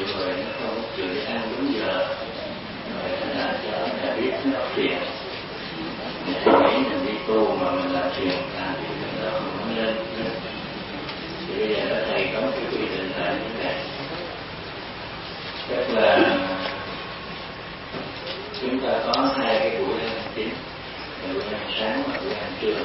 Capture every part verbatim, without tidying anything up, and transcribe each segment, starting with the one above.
người nó không chịu ăn đúng giờ, rồi nó làm cho nhà biết nó phiền. Mình thấy mình đi tu mà mình làm phiền ta thì mình đâu không nên. Thì bây giờ đó thầy có cái quy định là như thế này, tức là chúng ta có hai cái buổi ăn chính, buổi ăn sáng và buổi ăn trưa.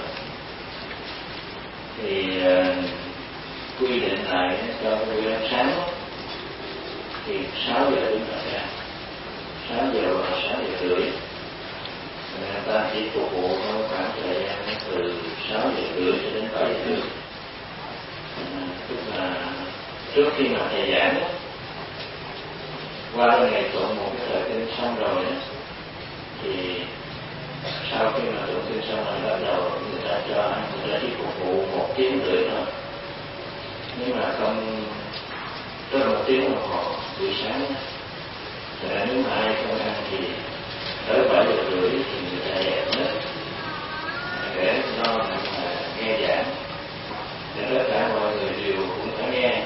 Thì uh, quy định lại cho buổi ăn sáng thì sáu giờ chúng ta ra, sáu giờ và sáu giờ rưỡi. Người ta chỉ phục vụ khoảng thời gian từ sáu giờ rưỡi cho đến bảy giờ rưỡi. Tức là trước khi mà thầy giảng đó, qua ngày tụng một cái thời kinh xong rồi đó, thì sau khi mà tụng kinh xong rồi bắt đầu người ta cho ăn, người ta chỉ phục vụ một tiếng rưỡi thôi. Nhưng mà không trong một tiếng đồng hồ buổi sáng đó, là nếu mà ai không ăn thì tới bảy giờ rưỡi thì người ta dẹp hết để lo mà nghe giảng, để tất cả mọi người đều cũng phải nghe.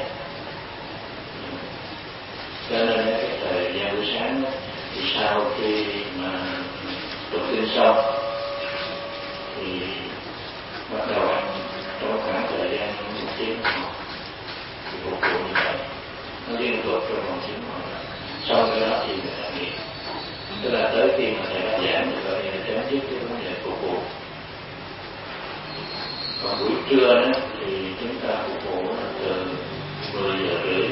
Cho nên cái thời gian buổi sáng đó, thì sau khi mà tụng kinh xong thì bắt đầu ăn trong khoảng thời gian một tiếng đồng hồ thì phục vụ như vậy, nó liên tục trong một tiếng đồng hồ. Sau cái đó thì người ta nghỉ, tức là tới khi mà thầy đã giảng thì coi như là chấm dứt cái vấn đề phục vụ. Còn buổi trưa đó thì chúng ta phục vụ từ mười giờ rưỡi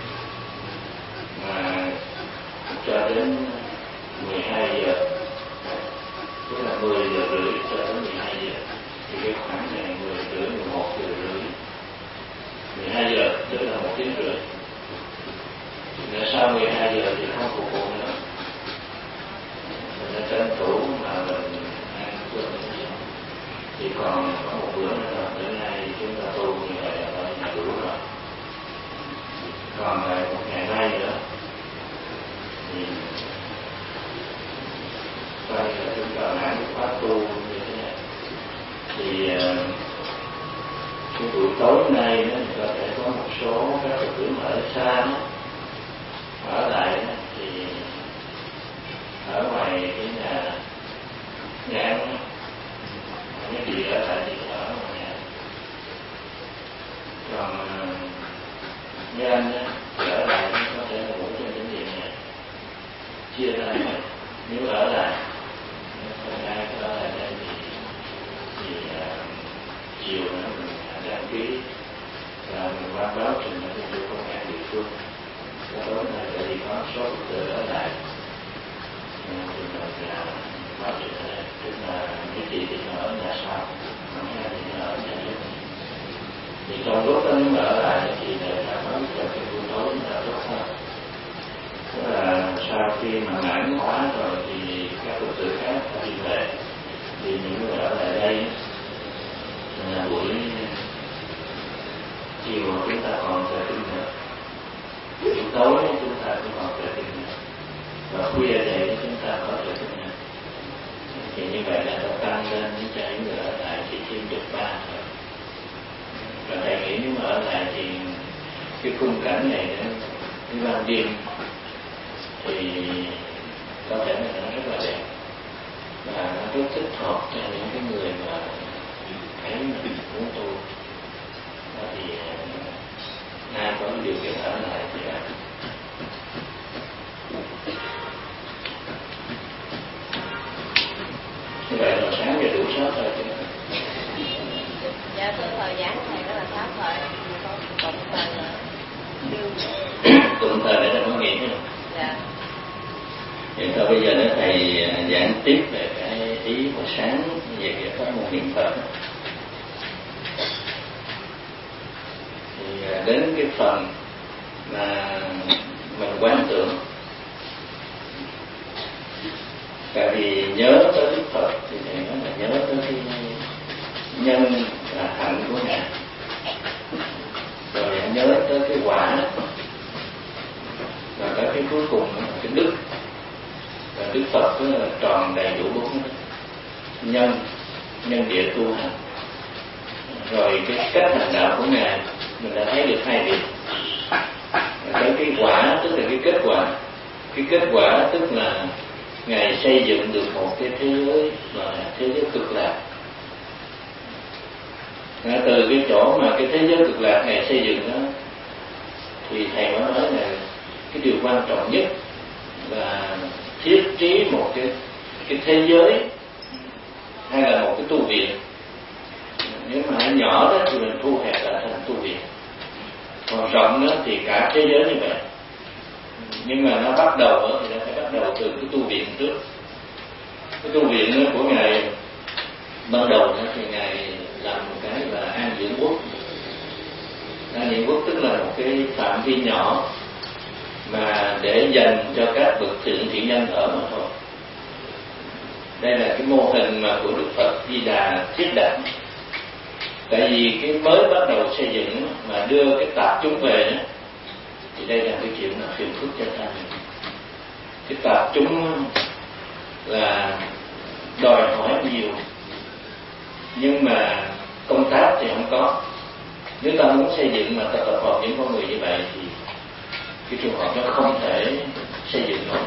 mà cho đến mười hai giờ, tức là mười giờ rưỡi cho đến mười hai giờ, thì cái khoảng này mười rưỡi, mười một giờ rưỡi, mười hai giờ tức là một tiếng rưỡi. Rồi sau mười hai giờ thì không phục vụ nữa, mình đã tranh thủ mà mình ăn cơm thì còn có một bữa nữa rồi, đến nay chúng ta tu như vậy là phải là đủ rồi. Còn lại một ngày nay nữa thì coi là chúng ta làm cái khóa tu như thế này. Thì cái buổi tối nay nó có thể có một số các Phật tử ở xa đó, ở lại đó, thì ở ngoài cái nhà nhà ăn cái gì ở lại thì ở ngoài nhà. Còn nhà anh đó, thì ở lại có thể là ngủ trên chánh điện này, chia ra này. Nếu ở lại còn ai có ở lại đây thì, thì uh, chiều nữa mình đăng ký và mình qua báo trình ở trên công an địa phương. Cái tối này tại vì có số Phật tử ở lại thì mình là báo trình ở đây, tức là cái chị thì nó ở nhà sau, còn hai thì nó ở nhà trước. Thì trong lúc đó nếu mà ở lại thì để ta báo cho cái buổi tối là tốt hơn. Tức là sau khi mà mãn hóa rồi thì các Phật tử khác phải đi về, thì những người ở lại đây là buổi chiều chúng ta còn thời kinh nữa, buổi tối chúng ta cũng còn thời kinh nữa, và khuya thì chúng ta có thời kinh nữa. Thì như vậy là nó tăng lên cho những người ở lại chỉ thêm được ba thôi. Và thầy nghĩ nếu mà ở lại thì cái khung cảnh này nó cái ban đêm thì có thể là nó rất là đẹp và nó rất thích hợp cho những cái người mà thấy mình muốn tu. Thì ai có điều kiện ở lại thì là như vậy là sáng giờ đủ sáu thôi chứ. Dạ thưa thời giảng thầy đó là sáu thời, con tụng thời là tụng thời để ta có nghĩ nữa. Dạ. Vậy thôi bây giờ để thầy giảng tiếp về cái ý buổi sáng về cái pháp môn niệm Phật. Thì đến cái phần mà mình quán tưởng, tại vì nhớ tới Đức Phật thì thầy nói là nhớ tới cái nhân và hạnh của Ngài, rồi nhớ tới cái quả, và tới cái cuối cùng là cái đức. Và Đức Phật đó là tròn đầy đủ bốn nhân, nhân địa tu hành. Rồi cái cách hành đạo của Ngài mình đã thấy được hai việc. Tới cái quả tức là cái kết quả. Cái kết quả tức là Ngài xây dựng được một cái thế giới mà thế giới cực lạc. Ngài từ cái chỗ mà cái thế giới cực lạc Ngài xây dựng đó, thì Thầy mới nói là cái điều quan trọng nhất là thiết trí một cái cái thế giới hay là một cái tu viện. Nếu mà nhỏ đó thì mình thu hẹp lại thành tu viện, còn rộng đó thì cả thế giới như vậy. Nhưng mà nó bắt đầu đó, thì nó phải bắt đầu từ cái tu viện trước. Cái tu viện đó của Ngài ban đầu đó, thì Ngài làm một cái là An Dưỡng Quốc. An Dưỡng Quốc tức là một cái phạm vi nhỏ mà để dành cho các bậc thượng thiện nhân ở mà thôi. Đây là cái mô hình mà của Đức Phật Di Đà thiết đặt. Tại vì cái mới bắt đầu xây dựng mà đưa cái tạp chúng về đó, thì đây là cái chuyện là phiền phức cho ta. Cái tạp chúng là đòi hỏi nhiều, nhưng mà công tác thì không có. Nếu ta muốn xây dựng mà ta tập hợp những con người như vậy thì cái trường hợp đó không thể xây dựng nổi.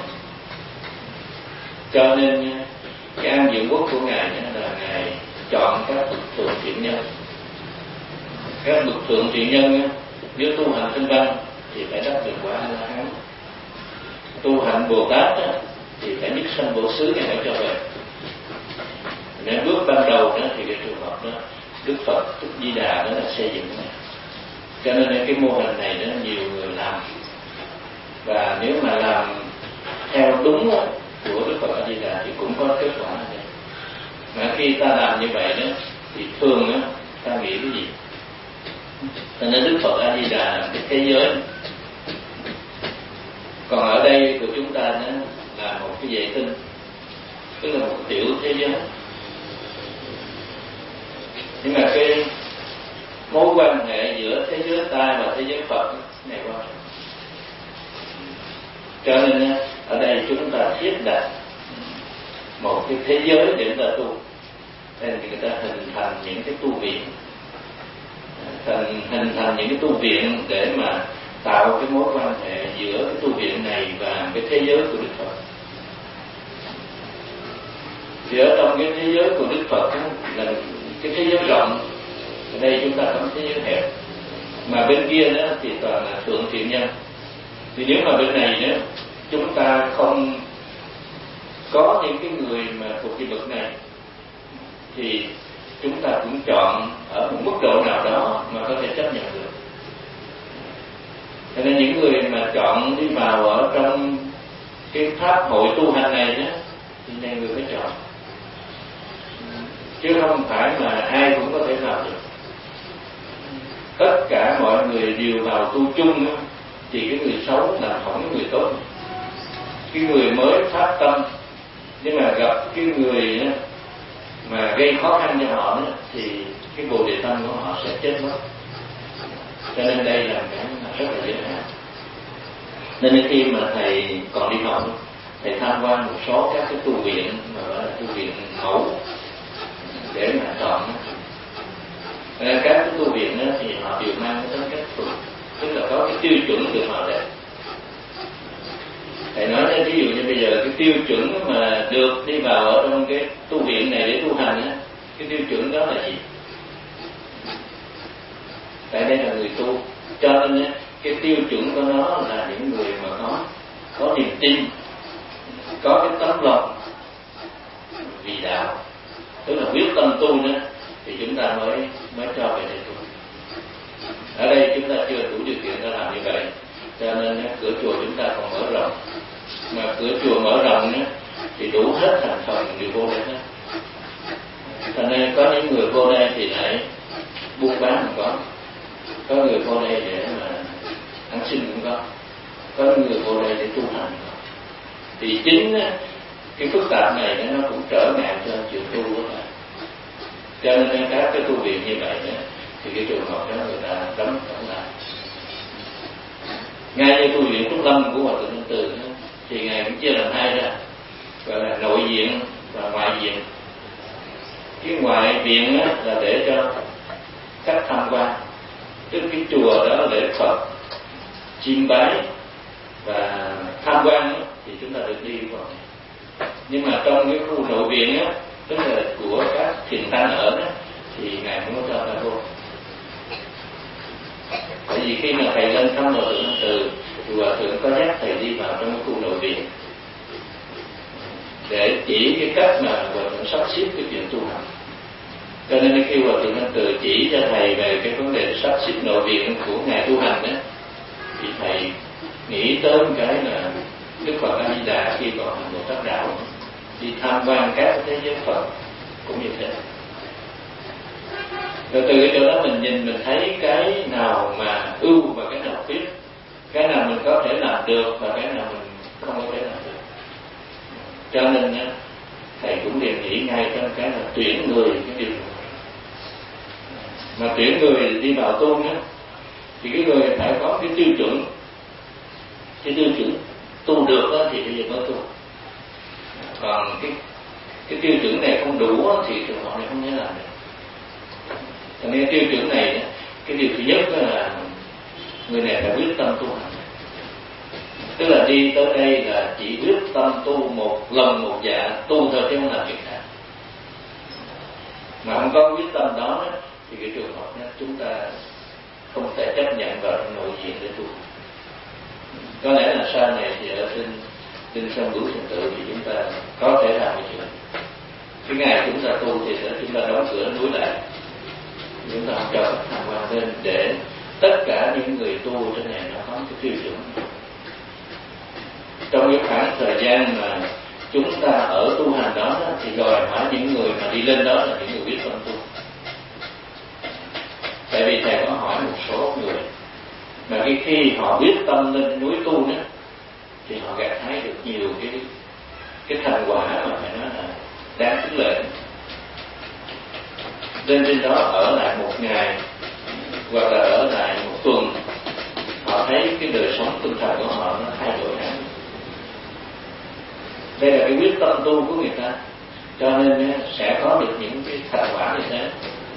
Cho nên cái An Dưỡng Quốc của Ngài là Ngài chọn các bậc thượng thiện nhân. Các bậc thượng thiện nhân nếu tu hành tinh văn thì phải đắc được quả A-la-hán. Tu hành Bồ Tát thì phải nhất sanh bổ xứ Ngài mới cho về. Nên bước ban đầu đó thì cái trường hợp đó Đức Phật Đức Di Đà đó là xây dựng này. Cho nên cái mô hình này đó nhiều người làm, và nếu mà làm theo đúng đó, của Đức Phật A Di Đà thì cũng có kết quả này. Mà khi ta làm như vậy đó thì thường đó ta nghĩ cái gì? Cho nên Đức Phật A Di Đà là cái thế giới, còn ở đây của chúng ta đó là một cái vệ tinh, tức là một tiểu thế giới. Nhưng mà cái mối quan hệ giữa thế giới ta và thế giới Phật này quan trọng. Cho nên ở đây chúng ta thiết đặt một cái thế giới để người ta tu, nên người ta hình thành những cái tu viện, hình, hình thành những cái tu viện để mà tạo cái mối quan hệ giữa cái tu viện này và cái thế giới của Đức Phật. Thì ở trong cái thế giới của Đức Phật đó, là cái thế giới rộng, ở đây chúng ta có thế giới hẹp, mà bên kia đó thì toàn là thượng thiện nhân. Thì nếu mà bên này đó chúng ta không có những cái người mà thuộc cái bậc này thì chúng ta cũng chọn ở một mức độ nào đó mà có thể chấp nhận được. Cho nên những người mà chọn đi vào ở trong cái pháp hội tu hành này đó thì này người phải chọn, chứ không phải mà ai cũng có thể làm được. Tất cả mọi người đều vào tu chung đó, thì cái người xấu làm hỏng cái người tốt. Cái người mới phát tâm nhưng mà gặp cái người đó, mà gây khó khăn cho họ đó, thì cái bồ đề tâm của họ sẽ chết mất. Cho nên đây là cái rất là dễ hạn. Nên khi mà thầy còn đi học, thầy tham quan một số các cái tu viện mà gọi là tu viện mẫu để mà chọn. Các cái tu viện đó thì họ đều mang cái tính cách phù, tức là có cái tiêu chuẩn được họ đẹp. Thầy nói ví dụ như bây giờ cái tiêu chuẩn mà được đi vào ở trong cái tu viện này để tu hành á, cái tiêu chuẩn đó là gì? Tại đây là người tu, cho nên cái tiêu chuẩn của nó là những người mà có có niềm tin, có cái tấm lòng vì đạo, tức là quyết tâm tu nữa, thì chúng ta mới mới cho về đây tu. Ở đây chúng ta chưa đủ điều kiện để làm như vậy, cho nên cửa chùa chúng ta còn mở rộng. Mà cửa chùa mở rộng nữa thì đủ hết thành phần người vô đây hết. Cho nên có những người vô đây thì lại buôn bán không có, có người vô đây để mà ăn xin cũng có, có người vô đây để tu hành. Thì chính cái phức tạp này nó cũng trở ngại cho chuyện tu của ta. Cho nên các cái tu viện như vậy đó, thì cái trường hợp đó người ta đóng đóng lại. Ngay như tu viện Trúc Lâm của Hòa Thượng Nhân Từ đó, thì ngài cũng chia làm hai ra, gọi là nội viện và ngoại viện. Cái ngoại viện đó là để cho khách tham quan, tức cái chùa đó để Phật chiêm bái, và tham quan á, thì chúng ta được đi vào. Nhưng mà trong cái khu nội viện á, tức là của các thiền tăng ở đó, thì ngài không có cho ta vô. Bởi vì khi mà thầy lên thăm hòa thượng Thanh Từ thì hòa thượng có dắt thầy đi vào trong cái khu nội viện để chỉ cái cách mà hòa thượng sắp xếp cái chuyện tu hành. Cho nên khi hòa thượng Thanh Từ chỉ cho thầy về cái vấn đề sắp xếp nội viện của ngài tu hành đó, thì thầy nghĩ tới cái là Đức Phật A Di Đà khi còn hành Bồ Tát đạo đi tham quan các thế giới Phật cũng như thế. Rồi từ cái chỗ đó mình nhìn mình thấy cái nào mà ưu và cái nào khuyết, cái nào mình có thể làm được và cái nào mình không có thể làm được. Cho nên nhá, thầy cũng đề nghị ngay trong cái là tuyển người cái điều này. Mà tuyển người đi vào tu nhá, thì cái người phải có cái tiêu chuẩn, cái tiêu chuẩn tu được đó, thì bây giờ mới tu. Còn cái cái tiêu chuẩn này không đủ đó, thì trường hợp này không thể làm được. Cho nên tiêu chuẩn này, cái điều thứ nhất là người này phải quyết tâm tu hành. Tức là đi tới đây là chỉ quyết tâm tu một lần một dạ, tu thôi chứ không làm việc khác. Mà không có quyết tâm đó thì cái trường hợp đó chúng ta không thể chấp nhận vào trong nội diện để tu. Có lẽ là sau này thì ở trên trên sông Bửu Thiền Tự thì chúng ta có thể làm cái chuyện. Cái ngày chúng ta tu thì chúng ta đóng cửa núi lại, chúng ta cho khách tham quan lên để tất cả những người tu trên này nó có cái tiêu chuẩn. Trong cái khoảng thời gian mà chúng ta ở tu hành đó thì đòi hỏi những người mà đi lên đó là những người biết tâm tu. Tại vì thầy có hỏi một số người mà cái khi họ biết tâm lên núi tu đó thì họ gặt hái được nhiều cái cái thành quả mà phải nói là đáng khích lệ. Lên trên đó ở lại một ngày hoặc là ở lại một tuần, họ thấy cái đời sống tinh thần của họ nó thay đổi hẳn. Đây là cái quyết tâm tu của người ta, cho nên sẽ có được những cái thành quả như thế.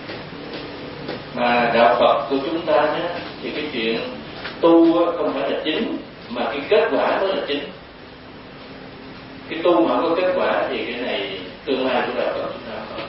Mà đạo Phật của chúng ta nhé, thì cái chuyện tu không phải là chính, mà cái kết quả mới là chính. Cái tu mà không có kết quả thì cái này tương lai của đạo Phật chúng ta không.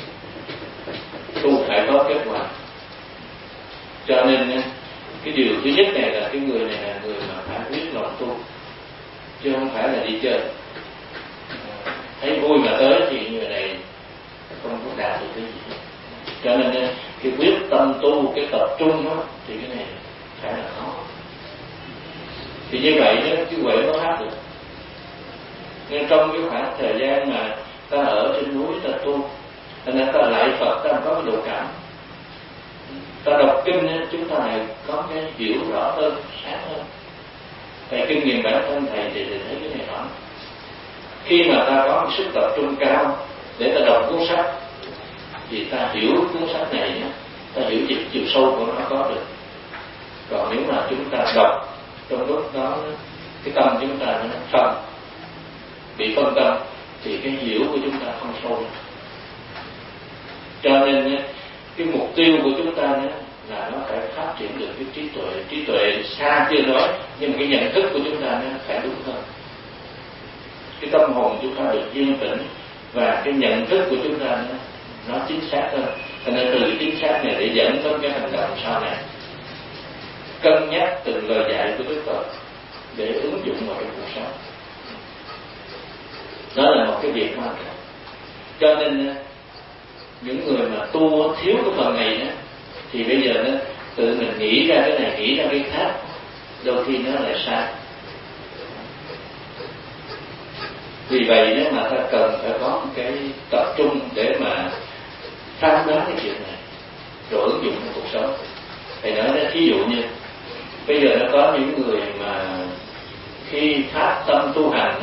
Tu phải có kết quả. Cho nên cái điều thứ nhất này là cái người này là người mà phải quyết lòng tu, chứ không phải là đi chơi. Thấy vui mà tới thì người này không có đạt được cái gì. Cho nên cái quyết tâm tu, cái tập trung đó, thì cái này khá là khó. Thì như vậy đó, cái huệ nó hát được. Nên trong cái khoảng thời gian mà ta ở trên núi ta tu, ta nên ta lại Phật, ta có cái độ cảm. Ta đọc kinh chúng ta này có cái hiểu rõ hơn, sáng hơn. Tại kinh nghiệm bản thân thầy thì thầy thấy cái này rõ. Khi mà ta có một sức tập trung cao để ta đọc cuốn sách thì ta hiểu cuốn sách này, ta hiểu chiều, chiều sâu của nó có được. Còn nếu mà chúng ta đọc trong lúc đó cái tâm chúng ta nó phân, bị phân tâm thì cái hiểu của chúng ta không sâu được. Cho nên cái mục tiêu của chúng ta là nó phải phát triển được cái trí tuệ. Trí tuệ xa chưa nói, nhưng mà cái nhận thức của chúng ta nó phải đúng hơn. Cái tâm hồn chúng ta được yên tĩnh và cái nhận thức của chúng ta nó, nó chính xác hơn. Cho nên từ cái chính xác này để dẫn tới cái hành động sau này, cân nhắc từng lời dạy của Đức Phật để ứng dụng vào cái cuộc sống. Đó là một cái việc quan trọng. Cho nên những người mà tu thiếu cái phần này đó, thì bây giờ nó tự mình nghĩ ra cái này, nghĩ ra cái khác, đôi khi nó lại sai. Vì vậy nếu mà ta cần phải có một cái tập trung để mà phán đoán cái chuyện này rồi ứng dụng trong cuộc sống. Thầy nói đó, thí dụ như bây giờ nó có những người mà khi phát tâm tu hành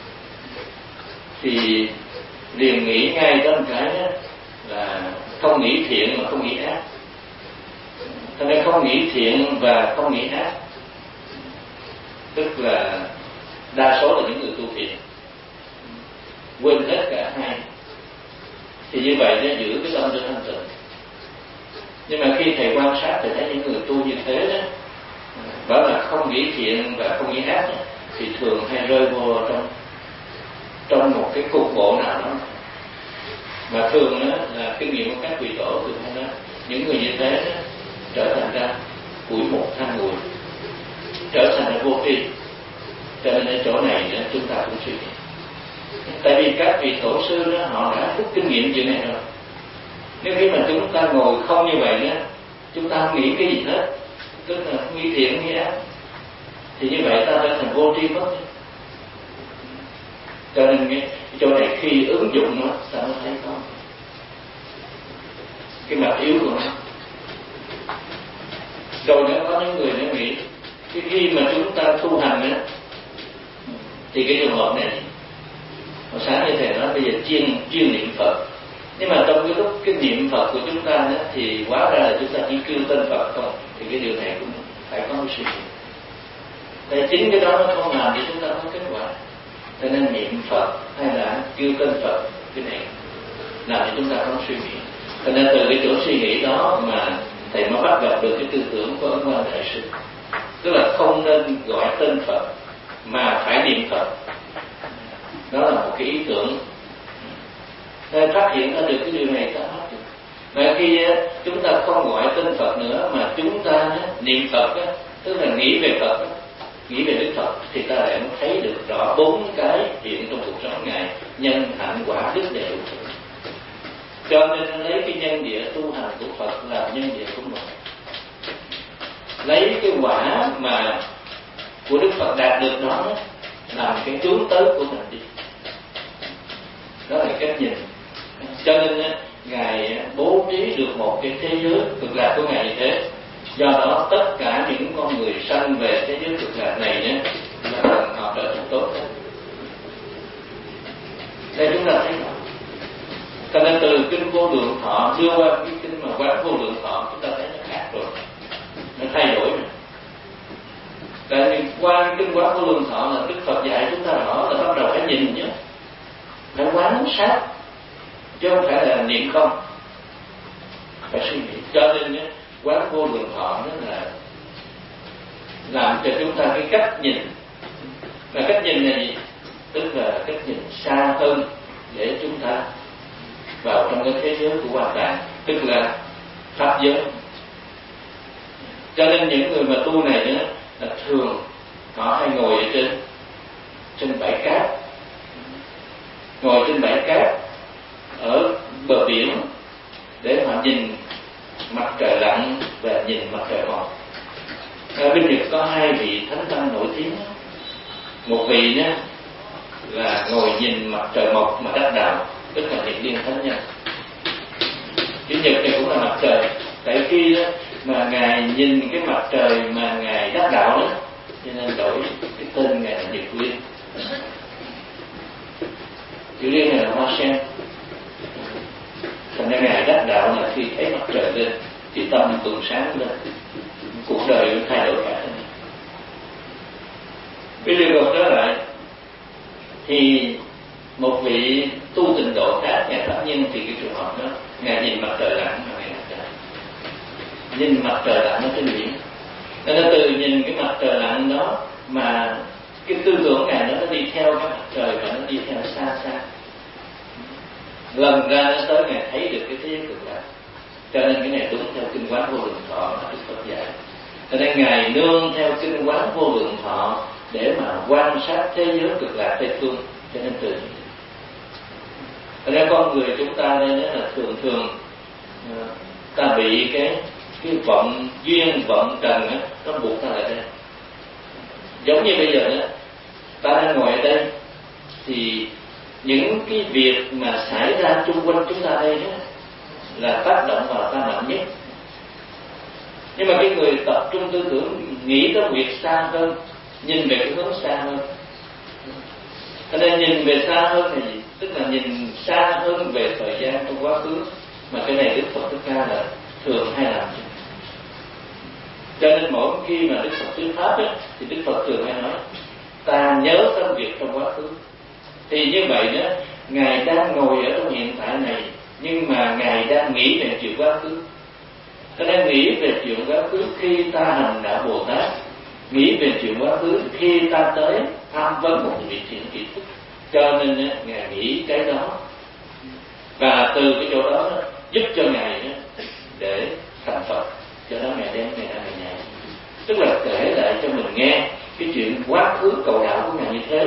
thì liền nghĩ ngay đến cái đó là không nghĩ thiện mà không nghĩ ác. Cho nên không nghĩ thiện và không nghĩ ác, tức là đa số là những người tu thiện, quên hết cả hai. Thì như vậy nó giữ cái tâm cho thanh tịnh. Nhưng mà khi thầy quan sát thì thấy những người tu như thế đó, đó là không không nghĩ thiện và không nghĩ ác thì thường hay rơi vô trong trong một cái cục bộ nào đó. Mà thường đó là kinh nghiệm của các vị tổ thường hay nói những người như thế đó, trở thành ra củi một than nguội, trở thành ra vô tri. Cho nên ở chỗ này đó, chúng ta cũng suy nghĩ. Tại vì các vị tổ sư đó, họ đã rút kinh nghiệm chuyện này rồi. Nếu khi mà chúng ta ngồi không như vậy đó, chúng ta không nghĩ cái gì hết, tức là không nghĩ thiện nghĩ ác, thì như vậy ta trở thành vô tri mất. Cho nên cái chỗ này khi ứng dụng nó, ta mới thấy có cái mặt yếu của nó. Rồi nữa có những người nó nghĩ cái khi mà chúng ta tu hành đó, thì cái trường hợp này hồi sáng như thầy nói bây giờ chuyên chuyên niệm Phật, nhưng mà trong cái lúc cái niệm Phật của chúng ta đó, thì hóa ra là chúng ta chỉ kêu tên Phật không, thì cái điều này cũng phải có một suy nghĩ. Tại chính cái đó nó không làm thì chúng ta không kết quả. Cho nên niệm Phật hay là kêu tên Phật, cái này làm cho chúng ta không suy nghĩ. Cho nên từ cái chỗ suy nghĩ đó mà thầy mới bắt gặp được cái tư tưởng của Ấn Quang Đại Sư, tức là không nên gọi tên Phật mà phải niệm Phật. Đó là một cái ý tưởng. Nên phát hiện ra được cái điều này ta hết. Và khi chúng ta không gọi tên Phật nữa mà chúng ta niệm Phật, tức là nghĩ về Phật, nghĩ về Đức Phật, thì ta lại mới thấy được rõ bốn cái hiện trong cuộc sống Ngài: nhân, hạnh, quả, đức đều. Cho nên lấy cái nhân địa tu hành của Phật làm nhân địa của mình, lấy cái quả mà của Đức Phật đạt được đó làm cái hướng tới của mình đi. Đó là cách nhìn. Cho nên Ngài bố trí được một cái thế giới cực lạc của Ngài như thế. Do đó tất cả những con người sanh về thế giới cực lạc này nhé, là họ trở thành tốt hơn. Đây chúng ta thấy rõ. Cho nên từ kinh Vô Lượng Thọ đưa qua cái kinh mà Quán Vô Lượng Thọ, chúng ta thấy nó khác rồi, nó thay đổi rồi. Tại vì qua kinh Quán Vô Lượng Thọ là Đức Phật dạy chúng ta rõ là bắt đầu phải nhìn nhé, phải quán sát, chứ không phải là niệm không, phải suy nghĩ. Cho nên nhé, Quán Vô Lượng Thọ đó là làm cho chúng ta cái cách nhìn. Và cách nhìn này tức là cách nhìn xa hơn để chúng ta vào trong cái thế giới của Hoa Tạng, tức là pháp giới. Cho nên những người mà tu này nữa là thường họ hay ngồi ở trên trên bãi cát, ngồi trên bãi cát ở bờ biển để họ nhìn mặt trời lặn và nhìn mặt trời mọc. Ở bên Nhật có hai vị thánh tăng nổi tiếng. Một vị đó là ngồi nhìn mặt trời mọc mà đắc đạo, tức là Nhật Liên Thánh Nhân. Chữ Nhật này cũng là mặt trời. Tại khi đó mà Ngài nhìn cái mặt trời mà Ngài đắc đạo đó, cho nên đổi cái tên Ngài là Nhật Liên. Chữ Liên này là hoa sen. Thành ra Ngài đắc đạo là khi thấy mặt trời lên thì tâm bừng sáng lên, cuộc đời cũng thay đổi cả. Bây giờ còn trở lại thì một vị tu tịnh độ khác, Ngài Pháp Nhân, thì cái trường hợp đó Ngài nhìn mặt trời lặn mà Ngài mặt trời nhìn mặt trời lặn ở trên biển. Nên từ nhìn cái mặt trời lặn đó mà cái tư tưởng Ngài đó nó đi theo cái mặt trời và nó đi theo xa xa, lần ra nó tới Ngài thấy được cái thế giới cực lạc. Cho nên cái này đúng theo kinh Quán Vô Lượng Thọ mà Đức Phật dạy. Cho nên Ngài nương theo kinh Quán Vô Lượng Thọ để mà quan sát thế giới cực lạc Tây Phương. Cho nên từ cho nên con người chúng ta đây là thường thường ta bị cái cái vọng duyên vọng trần á, nó buộc ta lại đây. Giống như bây giờ đó, ta đang ngồi ở đây thì những cái việc mà xảy ra xung quanh chúng ta đây đó là tác động vào ta mạnh nhất. Nhưng mà cái người tập trung tư tưởng nghĩ tới việc xa hơn, nhìn về cái hướng xa hơn. Cho nên nhìn về xa hơn là gì? Tức là nhìn xa hơn về thời gian trong quá khứ. Mà cái này Đức Phật Thích Ca là thường hay làm. Cho nên mỗi khi mà Đức Phật thuyết pháp ấy, thì Đức Phật thường hay nói ta nhớ tâm việc trong quá khứ. Thì như vậy đó, Ngài đang ngồi ở trong hiện tại này, nhưng mà Ngài đang nghĩ về chuyện quá khứ. Ta đang nghĩ về chuyện quá khứ khi ta hành đạo Bồ Tát, nghĩ về chuyện quá khứ. Khi ta tới tham vấn một vị thiện tri thức, cho nên ngài nghĩ cái đó, và từ cái chỗ đó giúp cho ngài để thành Phật. Cho đó ngài đem ngài ra ngài nhảy, tức là kể lại cho mình nghe cái chuyện quá khứ cầu đạo của ngài như thế.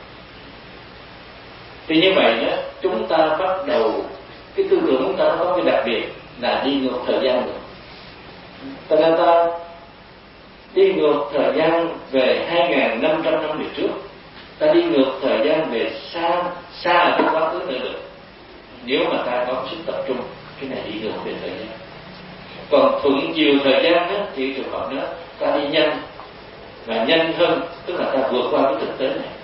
Thì như vậy đó, chúng ta bắt đầu cái tư tưởng chúng ta có cái đặc biệt là đi ngược thời gian rồi. Cho nên ta đi ngược thời gian về hai nghìn năm trăm năm về trước, ta đi ngược thời gian về xa xa ở trong quá khứ nữa được, nếu mà ta có sức tập trung. Cái này đi ngược về thời gian. Còn thuận chiều thời gian đó, thì trường hợp đó ta đi nhanh, và nhanh hơn, tức là ta vượt qua cái thực tế này.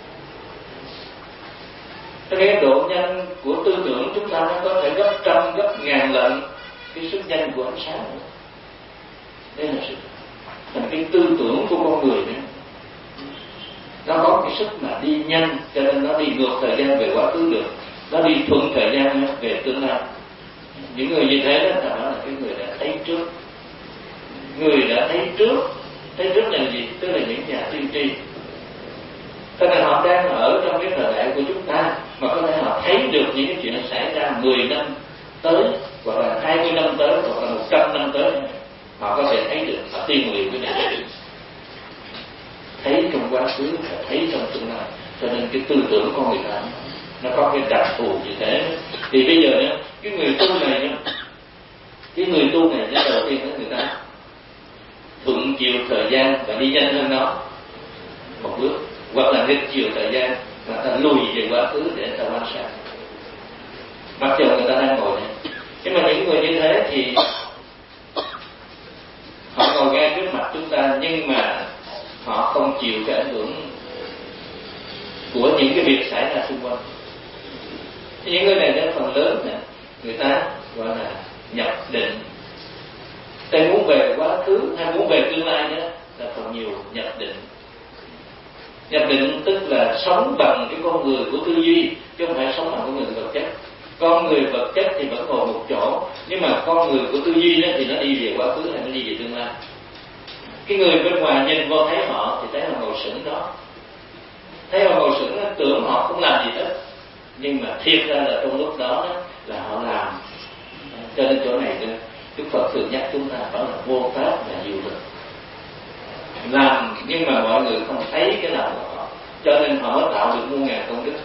Cái độ nhanh của tư tưởng chúng ta nó có thể gấp trăm, gấp ngàn lần cái sức nhanh của ánh sáng nữa. Đây là sự thành cái tư tưởng của con người nữa. Nó có cái sức mà đi nhanh, cho nên nó đi ngược thời gian về quá khứ được, nó đi thuận thời gian về tương lai. Những người như thế đó, đó là cái người đã thấy trước. Người đã thấy trước, thấy trước là gì? Tức là những nhà tiên tri. Cho nên họ đang ở trong cái thời đại của chúng ta, mà có thể họ thấy được những cái chuyện xảy ra mười năm tới, hoặc là hai mươi năm tới, hoặc là một trăm năm tới. Họ có thể thấy được, họ tiên nguyện cái này, thấy trong quá khứ và thấy trong tương lai. Cho nên cái tư tưởng con người ta nó có cái đặc thù như thế. Thì bây giờ nhá, cái người tu này nhá, cái người tu này nhá, đầu tiên đó người ta thuận chiều thời gian và đi nhanh hơn nó một bước, hoặc là nghịch chiều thời gian và ta lùi về quá khứ để ta quan sát. Mặc dù người ta đang ngồi này, nhưng mà những người như thế thì họ ngồi ngay trước mặt chúng ta, nhưng mà họ không chịu cái ảnh hưởng của những cái việc xảy ra xung quanh. Những người này đến phần lớn này, người ta gọi là nhập định. Ta muốn về quá khứ hay muốn về tương lai đó là còn nhiều nhập định. Nhập định tức là sống bằng cái con người của tư duy, chứ không phải sống bằng con người vật chất. Con người vật chất thì vẫn ngồi một chỗ, nhưng mà con người của tư duy đó thì nó đi về quá khứ hay nó đi về tương lai. Cái người bên ngoài nhìn vô thấy họ thì thấy họ ngồi sững đó, thấy họ ngồi sững đó, tưởng họ không làm gì hết, nhưng mà thiệt ra là trong lúc đó, đó là họ làm. Cho nên chỗ này Đức Phật thường nhắc chúng ta đó là vô pháp và diệu lực. Làm nhưng mà mọi người không thấy cái làm của họ, cho nên họ mới tạo được muôn ngàn công đức.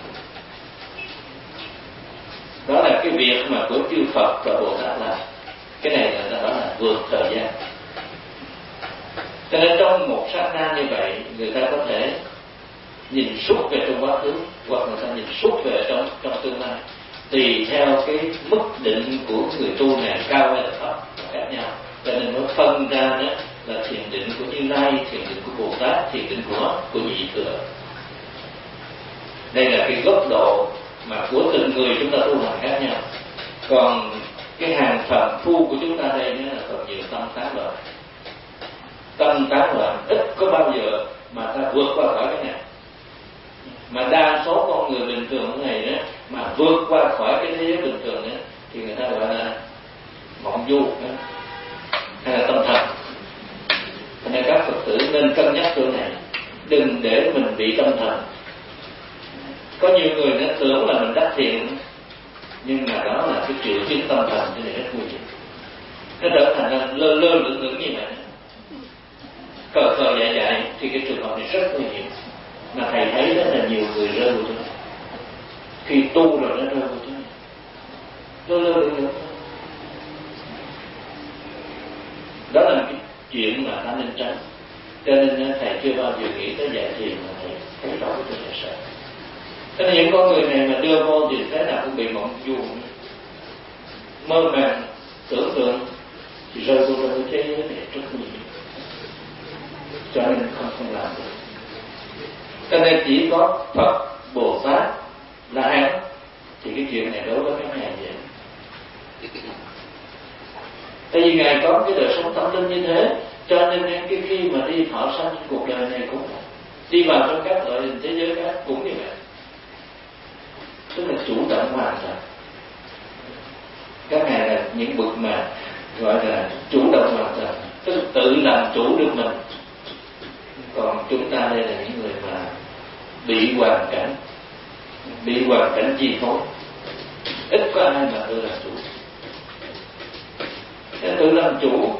Đó là cái việc mà của chư Phật và Bồ Tát làm. Cái này là đó là vượt thời gian. Cho nên trong một sát na như vậy, người ta có thể nhìn suốt về trong quá khứ, hoặc người ta nhìn suốt về trong trong tương lai, tùy theo cái mức định của người tu này cao hay là thấp khác nhau. Cho nên nó phân ra đó là thiền định của Như Lai, thiền định của Bồ Tát, thiền định của của Nhị Thừa. Đây là cái góc độ mà của từng người chúng ta tu hành khác nhau. Còn cái hàng phàm phu của chúng ta đây nữa là còn nhiều tâm tán loạn. Tâm tán loạn ít có bao giờ mà ta vượt qua khỏi cái này. Mà đa số con người bình thường cái này đó mà vượt qua khỏi cái thế giới bình thường đó, thì người ta gọi là mộng du đó, hay là tâm thần. Cho nên các Phật tử nên cân nhắc chỗ này, đừng để mình bị tâm thần. Có nhiều người nó tưởng là mình đắc thiền, nhưng mà đó là cái triệu chứng tâm thần, cho nên rất nguy hiểm. Nó trở thành là lơ lơ lửng lửng như vậy, cờ cờ dại dại, thì cái trường hợp này rất nguy hiểm. Mà thầy thấy rất là nhiều người rơi vào chỗ này. Khi tu rồi nó rơi vào chỗ này, lơ lơ lửng lửng. Đó là cái chuyện mà ta nên tránh. Cho nên thầy chưa bao giờ nghĩ tới dạy thiền mà thầy thấy rõ cái chuyện này sợ. Cho nên những con người này mà đưa vô thì thế nào cũng bị mộng du, mơ màng, tưởng tượng, thì rơi vô trong cái thế giới này rất nguy hiểm. Cho nên không không làm được. Cho nên chỉ có Phật, Bồ Tát, La Hán thì cái chuyện này đối với các ngài vậy. Tại vì ngài có cái đời sống tâm linh như thế, cho nên cái khi mà đi thọ sanh cuộc đời này cũng đi vào trong các loại hình thế giới khác cũng như vậy. Tức là chủ động hoàn toàn. Các ngài là những bậc mà gọi là chủ động hoàn toàn, tức là tự làm chủ được mình. chúng ta đây là những người mà bị hoàn cảnh bị hoàn cảnh chi phối, ít có ai mà tự làm chủ. Cái tự làm chủ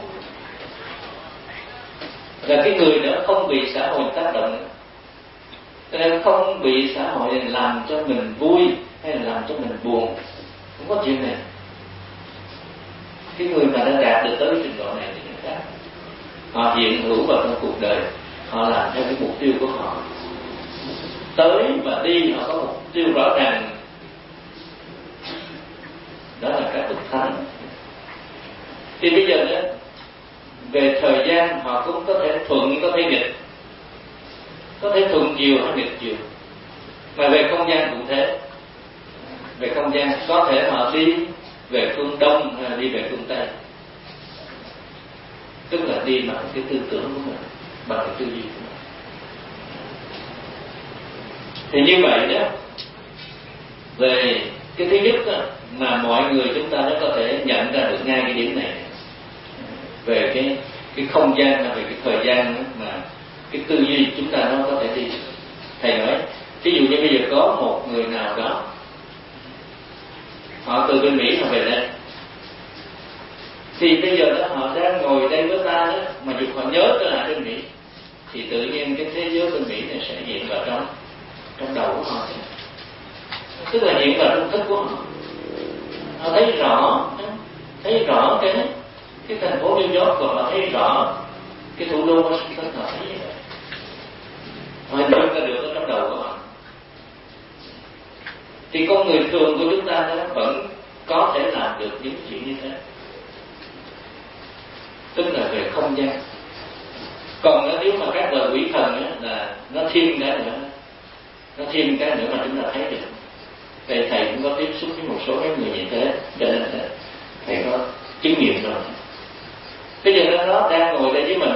là cái người đó không bị xã hội tác động, cho nên không bị xã hội làm cho mình vui hay là làm cho mình buồn, không có chuyện này. Cái người mà đã đạt được tới trình độ này thì khác, họ hiện hữu vào trong cuộc đời, họ làm theo cái mục tiêu của họ, tới và đi họ có mục tiêu rõ ràng. Đó là các bậc thánh. Thì bây giờ đó, về thời gian họ cũng có thể thuận có thể nghịch, có thể thuận chiều hay nghịch chiều. Mà về không gian cũng thế, về không gian có thể họ đi về phương Đông hay là đi về phương Tây, tức là đi bằng cái tư tưởng của mình, bằng cái tư duy của mình. Thì như vậy đó, về cái thứ nhất đó, mà mọi người chúng ta nó có thể nhận ra được ngay cái điểm này, về cái cái không gian, về cái thời gian đó, mà cái tư duy chúng ta nó có thể đi. Thầy nói, ví dụ như bây giờ có một người nào đó, họ từ bên Mỹ họ về đây, thì bây giờ đó họ đang ngồi đây với ta đó, mà dù họ nhớ trở lại bên Mỹ, thì tự nhiên cái thế giới bên Mỹ này sẽ hiện vào trong trong đầu của họ, tức là hiện vào trong thức của họ. Họ thấy rõ, thấy rõ cái cái thành phố New York, và họ thấy rõ cái thủ đô Washington, họ thấy vậy. Họ hình dung ra được ở trong đầu của họ. Thì con người thường của chúng ta đó vẫn có thể làm được những chuyện như thế, tức là về không gian. Còn nếu mà các loài quỷ thần đó, là nó thêm cái nữa, nó thêm cái nữa mà chúng ta thấy được. Thầy thầy cũng có tiếp xúc với một số cái người như thế, cho nên thầy có chứng nghiệm rồi. Bây giờ nó, nó đang ngồi đây với mình,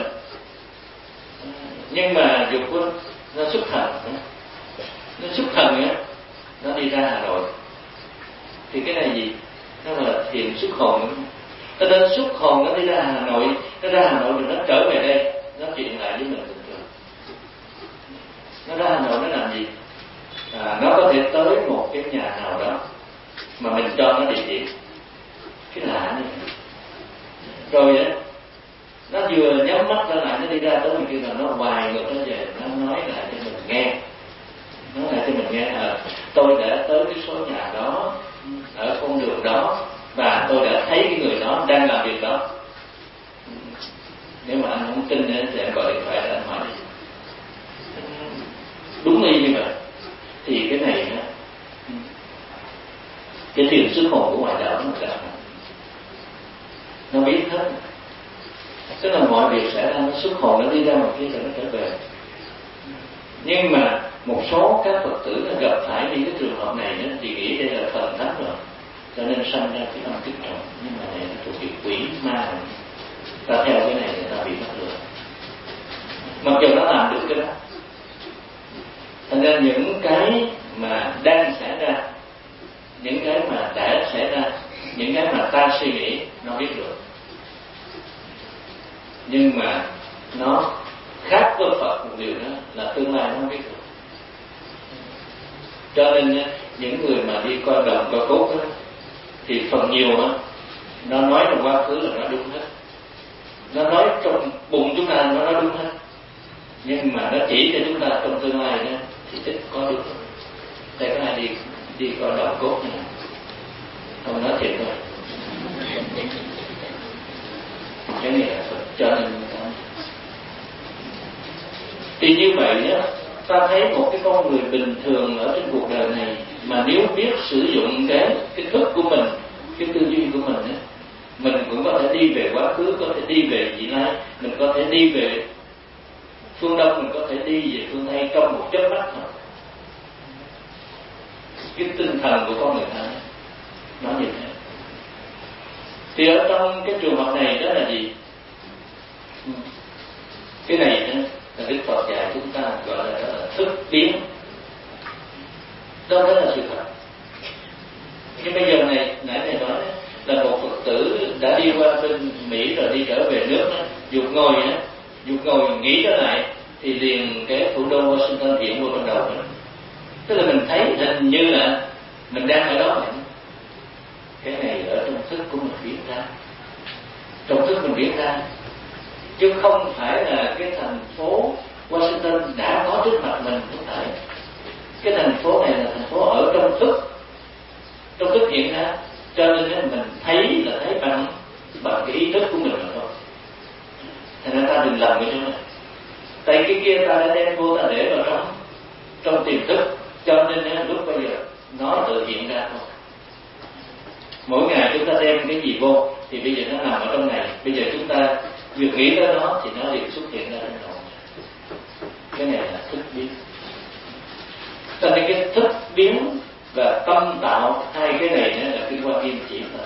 nhưng mà dục của nó xuất thần, nó xuất thần á, nó đi ra Hà Nội. Thì cái này gì? Nó là thiền xuất hồn. Cho nên xuất hồn nó đi ra Hà Nội, nó ra Hà Nội rồi nó trở về đây, nó chuyện lại với mình bình thường. Nó ra Hà Nội nó làm gì? À, nó có thể tới một cái nhà nào đó mà mình cho nó địa chỉ, cái lạ này. Rồi á, nó vừa nhắm mắt trở lại, nó đi ra tới mình kia là nó hoài ngược nó về, nó nói lại cho mình nghe, nói lại cho mình nghe à, tôi đã tới cái số nhà đó, ở con đường đó, và tôi đã thấy cái người đó đang làm việc đó. Nếu mà anh không tin thì anh gọi điện thoại để anh hỏi đi. Đúng y như vậy. Thì cái này á, cái thiền xuất hồn của ngoại đạo nó là nó biết hết, tức là mọi việc xảy ra nó xuất hồn, nó đi ra một kia rồi nó trở về. Nhưng mà một số các Phật tử nó gặp phải những cái trường hợp này đó, thì nghĩ đây là thần thánh rồi, cho nên sanh ra cái tâm kích động. Nhưng mà này là thuộc về quỷ ma, ta theo cái này người ta bị mất lừa, mặc dù nó làm được cái đó. Thành ra những cái mà đang xảy ra, những cái mà đã xảy ra, những cái mà ta suy nghĩ nó biết được, nhưng mà nó khác với Phật một điều đó là tương lai nó biết được. Cho nên những người mà đi coi đồng coi cốt đó, thì phần nhiều đó, nó nói trong quá khứ là nó đúng hết, nó nói trong bụng chúng ta nó nói đúng hết, nhưng mà nó chỉ cho chúng ta trong tương lai đó thì ít có đúng. Đây có ai đi đi coi đồng cốt này không, nói thiệt thôi, cái này là Phật cho nên thì như vậy đó, ta thấy một cái con người bình thường ở trên cuộc đời này mà nếu biết sử dụng cái cái thức của mình, cái tư duy của mình đó, mình cũng có thể đi về quá khứ, có thể đi về vị lai, mình có thể đi về phương Đông, mình có thể đi về phương Tây trong một chớp mắt thôi. Cái tinh thần của con người ta nó như thế. Thì ở trong cái trường hợp này đó là gì? Cái này đó là Đức Phật dạy chúng ta gọi là, là thức biến. Đó, đó là sự thật. Cái bây giờ này, nãy thầy nói đó, là một Phật tử đã đi qua bên Mỹ rồi đi trở về nước đó, dục ngồi đó, dục ngồi nghĩ trở lại thì liền cái thủ đô Washington hiện vô trong đầu mình. Tức là mình thấy hình như là mình đang ở đó vậy. Cái này ở trong thức của mình biến ra, trong thức mình biến ra, chứ không phải là cái thành phố Washington đã có trước mặt mình. Không phải. Cái thành phố này là thành phố ở trong thức, trong thức hiện ra, cho nên mình thấy là thấy bằng bằng cái ý thức của mình mà thôi. Thành ra ta đừng làm cái chỗ này. Tại cái kia ta đã đem vô, ta để vào trong trong tiềm thức, cho nên lúc bây giờ nó tự hiện ra thôi. Mỗi ngày chúng ta đem cái gì vô thì bây giờ nó nằm ở trong này. Bây giờ chúng ta việc nghĩ tới nó thì nó liền xuất hiện ra trong đầu. Cái này là thức biến. Cho nên cái thức biến và tâm tạo, hai cái này nữa là kinh Hoa Nghiêm chỉ là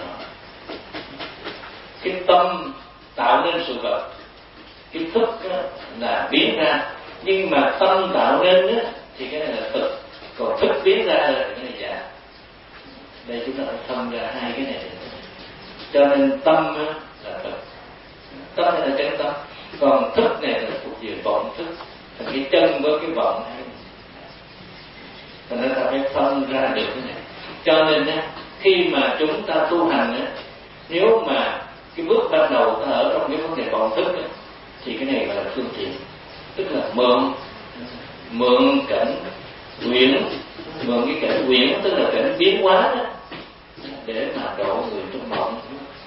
cái tâm tạo nên sự vật, cái thức là biến ra, nhưng mà tâm tạo nên thì cái này là thực, còn thức biến ra là cái này giả. Đây chúng ta phải phân ra hai cái này. Cho nên tâm là thực, tâm này là chân tâm, còn thức này là thuộc về vọng thức, thành cái chân với cái vọng này. Thành ra ta phải phân ra được cái này. Cho nên khi mà chúng ta tu hành, nếu mà cái bước ban đầu ta ở trong cái vấn đề vọng thức thì cái này gọi là phương tiện, tức là mượn mượn cảnh quyển, mượn cái cảnh quyển tức là cảnh biến hóa đó, để mà độ người trong mộng.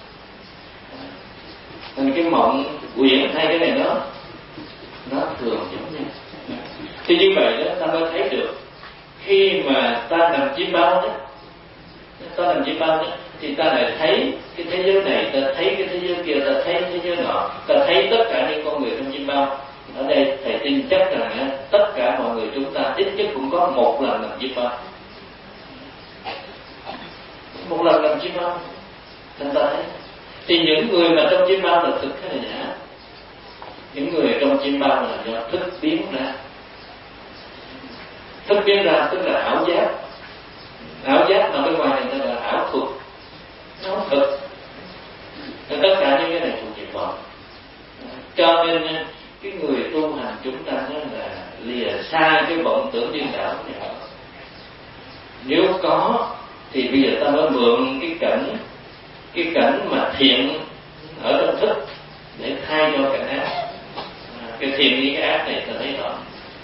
Nên cái mộng quyển hai cái này nó nó thường giống nhau. Thì như vậy đó ta mới thấy được khi mà ta nằm chiêm bao đó, ta nằm chiêm bao đó thì ta lại thấy cái thế giới này, ta thấy cái thế giới kia, ta thấy thế giới nọ, ta thấy tất cả những con người trong chiêm bao. Ở đây thầy tin chắc rằng tất cả mọi người chúng ta ít nhất cũng có một lần nằm chiêm bao, một lần nằm chiêm bao. Thành ta thấy thì những người mà trong chiêm bao là thực hay là giả? Những người trong chiêm bao là do thức biến ra. Thức biến ra tức là ảo giác. Ảo giác mà bên ngoài này ta gọi là ảo thuật, nó không thực. Nên tất cả những cái này thuộc về vọng. Cho nên cái người tu hành chúng ta là lìa xa cái vọng tưởng điên đảo này. Nếu có thì bây giờ ta mới mượn cái cảnh cái cảnh mà thiện ở trong thức để thay cho cảnh ác. Cái thiện với cái ác này ta thấy rõ.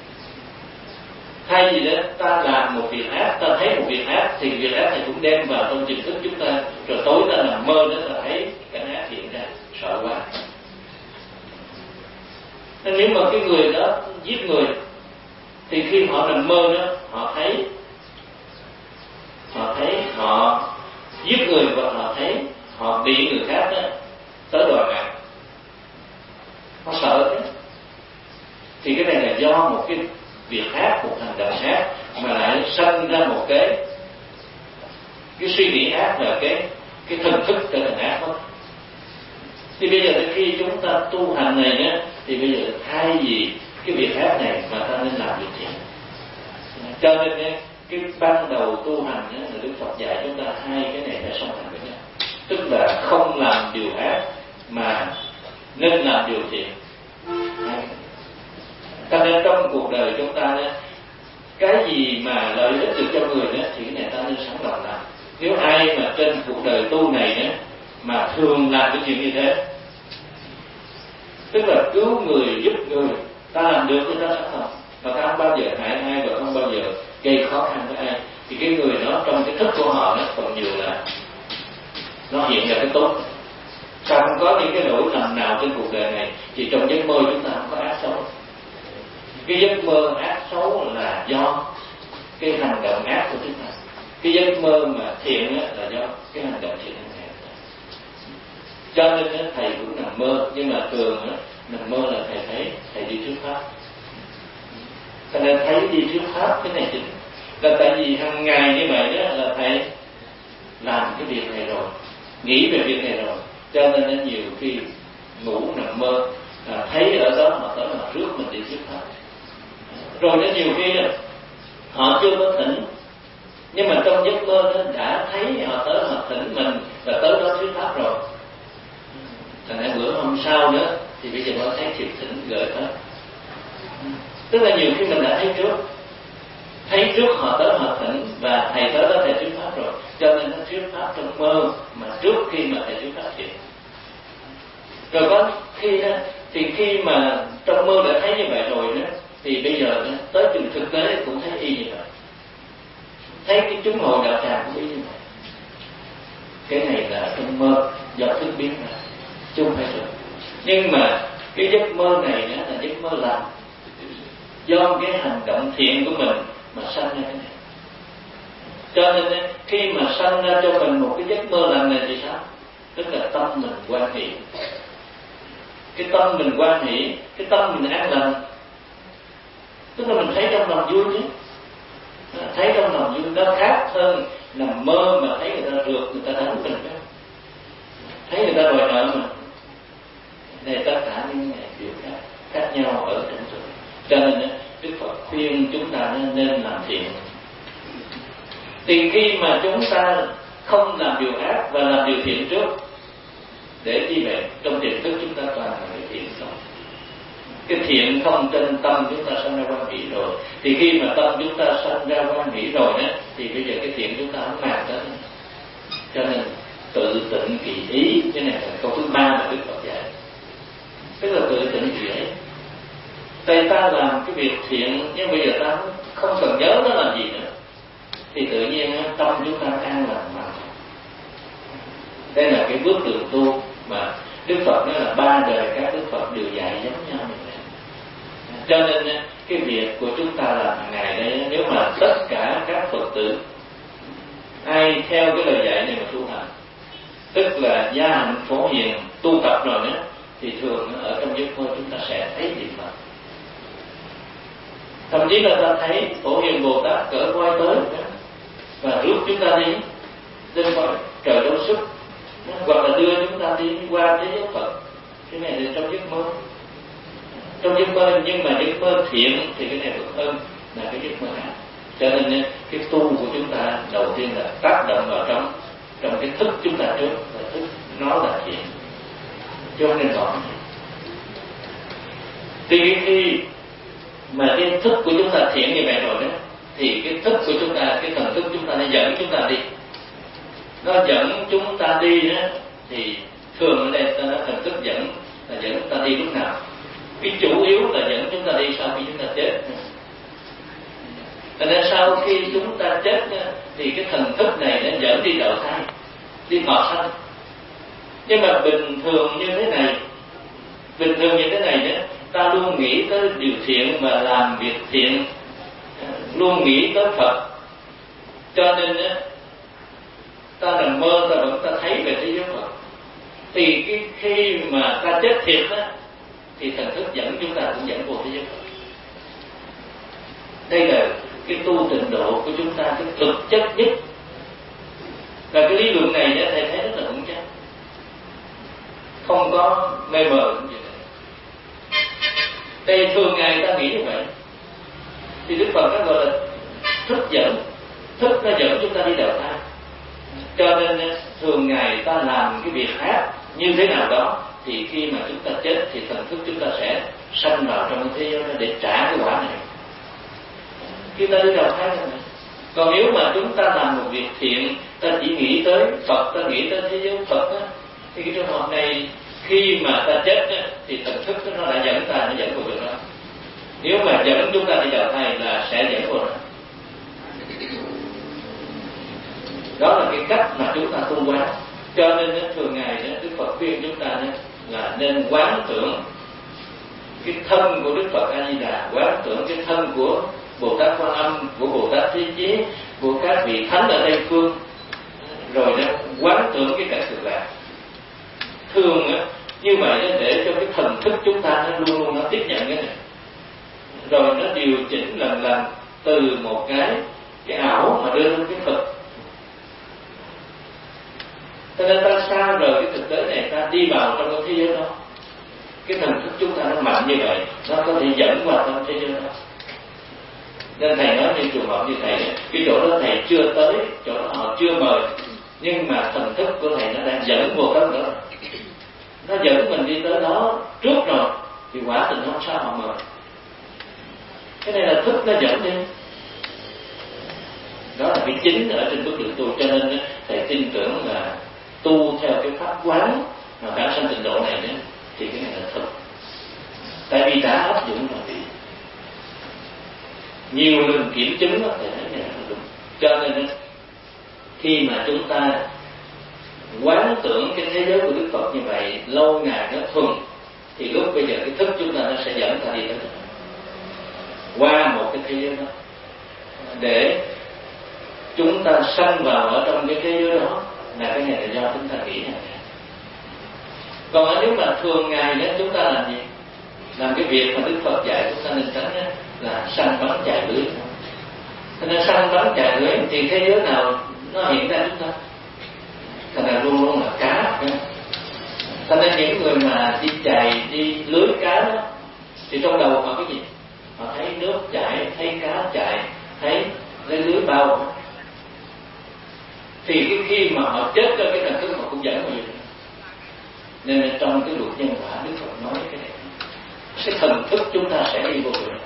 Thay vì đó ta làm một việc ác, ta thấy một việc ác thì việc ác này cũng đem vào trong tiềm thức chúng ta, rồi tối ta nằm mơ đó ta thấy cảnh ác hiện ra, sợ quá. Nên nếu mà cái người đó giết người thì khi họ nằm mơ đó họ thấy họ thấy họ giết người và họ thấy họ bị người khác đó tới đòi mạng, họ sợ thế. Thì cái này là do một cái việc ác, một hành động ác mà lại sanh ra một cái cái suy nghĩ ác, là cái cái thân thức trở thành ác đó. Thì bây giờ khi chúng ta tu hành này nhé, thì bây giờ thay vì cái việc ác này mà ta nên làm việc thiện. Cho nên cái ban đầu tu hành nhé, là Đức Phật dạy chúng ta hai cái này phải song hành với nhau, tức là không làm điều ác mà nên làm điều thiện. Cho nên trong cuộc đời chúng ta đó, cái gì mà lợi ích được cho người đó thì cái này ta nên sẵn lòng làm. Nếu ai mà trên cuộc đời tu này đó mà thường làm cái chuyện như thế, tức là cứu người, giúp người, ta làm được thì ta sẵn lòng, mà ta không bao giờ hại ai và không bao giờ gây khó khăn với ai, thì cái người đó trong cái thức của họ nó còn nhiều là nó hiện ra cái tốt. Ta không có những cái lỗi lầm nào trên cuộc đời này thì trong giấc mơ chúng ta không có ác xấu. Cái giấc mơ ác xấu là do cái hành động ác của chúng ta. Cái giấc mơ mà thiện là do cái hành động thiện của thầy. Cho nên thầy cũng nằm mơ, nhưng mà thường nằm mơ là thầy thấy thầy đi thuyết pháp. Cho nên thấy đi thuyết pháp cái này chính là tại vì hàng ngày như vậy đó là thầy làm cái việc này rồi, nghĩ về việc này rồi, cho nên nhiều khi ngủ nằm mơ à, thấy ở đó họ tới họ rước mình đi thuyết pháp. Rồi đến nhiều khi họ chưa có tỉnh, nhưng mà trong giấc mơ đó đã thấy họ tới họ tỉnh mình và tới đó thuyết pháp rồi. Thành ra bữa hôm sau nữa thì bây giờ họ thấy thiệt tỉnh gợi hết. Tức là nhiều khi mình đã thấy trước, thấy trước họ tới họ thỉnh và thầy tới đó thầy thuyết pháp rồi, cho nên nó thuyết pháp trong mơ mà trước khi mà thầy thuyết pháp hiện. Rồi có khi đó thì khi mà trong mơ đã thấy như vậy rồi đó, thì bây giờ đó, tới trường thực tế cũng thấy y như vậy, thấy cái chúng hội đạo tràng cũng y như vậy. Cái này là trong mơ do thức biến ra, chứ không phải được. Nhưng mà cái giấc mơ này đó là giấc mơ lành, do cái hành động thiện của mình mà sanh ra cái này. Cho nên khi mà sanh ra cho mình một cái giấc mơ lành này thì sao? Tức là tâm mình hoan hỷ. Cái tâm mình hoan hỷ, cái tâm mình an lành. Tức là mình thấy trong lòng vui chứ. Thấy trong lòng vui nó khác hơn nằm mơ mà thấy người ta rượt, người ta đánh mình đó. Thấy người ta đòi nợ mình. Này tất cả những điều khác, khác nhau ở trong sự. Cho nên Đức Phật khuyên chúng ta nên làm thiện. Thì khi mà chúng ta không làm điều ác và làm điều thiện trước, để chi vậy? Trong tiềm thức chúng ta toàn là cái thiện không. Cái thiện không trên tâm chúng ta sanh ra quan hỷ rồi, thì khi mà tâm chúng ta sanh ra quan hỷ rồi đó, thì bây giờ cái thiện chúng ta không màng tới. Cho nên tự tịnh kỳ ý, cái này là câu thứ ba mà Đức Phật dạy. Tức là tự tịnh kỳ ý. Tại ta làm cái việc thiện nhưng bây giờ ta không cần nhớ nó làm gì nữa, thì tự nhiên tâm chúng ta an lành mà. Đây là cái bước đường tu mà Đức Phật nói là ba đời các Đức Phật đều dạy giống nhau như vậy. Cho nên cái việc của chúng ta làm hàng ngày đây, nếu mà tất cả các Phật tử ai theo cái lời dạy này mà tu hành, tức là gia hạnh phổ hiền tu tập rồi đó, thì thường ở trong giấc mơ chúng ta sẽ thấy niệm Phật. Thậm chí là ta thấy Phổ Hiền Bồ Tát cỡ quay tới và rước chúng ta đi lên cõi trời đâu sức, hoặc là đưa chúng ta đi qua thế giới Phật. Cái này là trong giấc mơ, trong giấc mơ. Nhưng mà giấc mơ thiện thì cái này được hơn là cái giấc mơ ác. Cho nên cái tu của chúng ta đầu tiên là tác động vào trong trong cái thức chúng ta trước, và thức nó là thiện, chứ không nên bỏ. Thì khi mà cái thức của chúng ta thiện như vậy rồi đó, thì cái thức của chúng ta, cái thần thức chúng ta nó dẫn chúng ta đi, nó dẫn chúng ta đi đó. Thì thường ở đây ta nói thần thức dẫn là dẫn chúng ta đi lúc nào? Cái chủ yếu là dẫn chúng ta đi sau khi chúng ta chết. Cho nên sau khi chúng ta chết đó, thì cái thần thức này nó dẫn đi đầu thai, đi thọ sanh. Nhưng mà bình thường như thế này, bình thường như thế này đó, ta luôn nghĩ tới điều thiện và làm việc thiện, luôn nghĩ tới Phật. Cho nên á, ta nằm mơ ta vẫn ta thấy về thế giới Phật. Thì cái khi mà ta chết thiệt á, thì thần thức dẫn chúng ta cũng dẫn vô thế giới Phật. Đây là cái tu tịnh độ của chúng ta, cái thực chất nhất. Và cái lý luận này để thầy thấy rất là vững chắc, không có mê mờ gì nữa. Đây thường ngày ta nghĩ như vậy, thì Đức Phật nó gọi là thức dẫn. Thức nó dẫn chúng ta đi đầu thai. Cho nên thường ngày ta làm cái việc ác như thế nào đó, thì khi mà chúng ta chết thì thần thức chúng ta sẽ sanh vào trong thế giới để trả cái quả này. Khi ta đi đầu thai này. Còn nếu mà chúng ta làm một việc thiện, ta chỉ nghĩ tới Phật, ta nghĩ tới thế giới Phật á, thì cái trường hợp này khi mà ta chết á, thì thần thức nó đã dẫn ta, nó dẫn vào việc đó. Nếu mà dẫn chúng ta đi đầu thai là sẽ dẫn vào đó. Đó là cái cách mà chúng ta tu quán. Cho nên thường ngày Đức Phật khuyên chúng ta là nên quán tưởng cái thân của Đức Phật A Di Đà, quán tưởng cái thân của Bồ Tát Quan Âm, của Bồ Tát Thế Chí, của các vị thánh ở Tây Phương, rồi đó quán tưởng cái cảnh cực lạc. Thường á, như vậy đó, để cho cái thần thức chúng ta nó luôn luôn nó tiếp nhận cái này, rồi nó điều chỉnh lần lần từ một cái cái ảo mà đưa lên cái thực. Cho nên ta xa rời cái thực tế này, ta đi vào trong cái thế giới đó, cái thần thức chúng ta nó mạnh như vậy, nó có thể dẫn vào trong thế giới đó. Nên thầy nói như trường hợp như thầy, cái chỗ đó thầy chưa tới, chỗ đó họ chưa mời, nhưng mà thần thức của thầy nó đang dẫn vô đó nữa, nó dẫn mình đi tới đó trước rồi, thì quả tình không sao họ mời. Cái này là thức nó dẫn đi. Đó là cái chính ở trên bước đường tu. Cho nên thầy tin tưởng là tu theo cái pháp quán mà bản sanh tịnh độ này nữa, thì cái này là thực. Tại vì đã áp dụng rồi thì nhiều lần kiểm chứng đó, thì thấy này là đúng. Cho nên khi mà chúng ta quán tưởng cái thế giới của Đức Phật như vậy lâu ngày nó thuần, thì lúc bây giờ cái thức chúng ta nó sẽ dẫn ta đi tới qua một cái thế giới đó, để chúng ta sanh vào ở trong cái thế giới đó, là cái này là do chúng ta nghĩ này. Còn nếu mà thường ngày đó chúng ta làm gì? Làm cái việc mà Đức Phật dạy chúng ta nên tránh đó, là săn bắn chài lưới. Cho nên săn bắn chài lưới thì thế giới nào nó hiện ra chúng ta? Thành ra luôn luôn là cá. Cho nên những người mà đi chài, đi lưới cá đó, thì trong đầu họ cái gì? Họ thấy nước chảy, thấy cá chảy, thấy lấy lưới bao. Thì cái khi mà họ chết cho cái thần thức họ cũng dẫn vào vậy. Nên là trong cái luật nhân quả Đức Phật nói cái này, cái thần thức chúng ta sẽ đi vô rồi.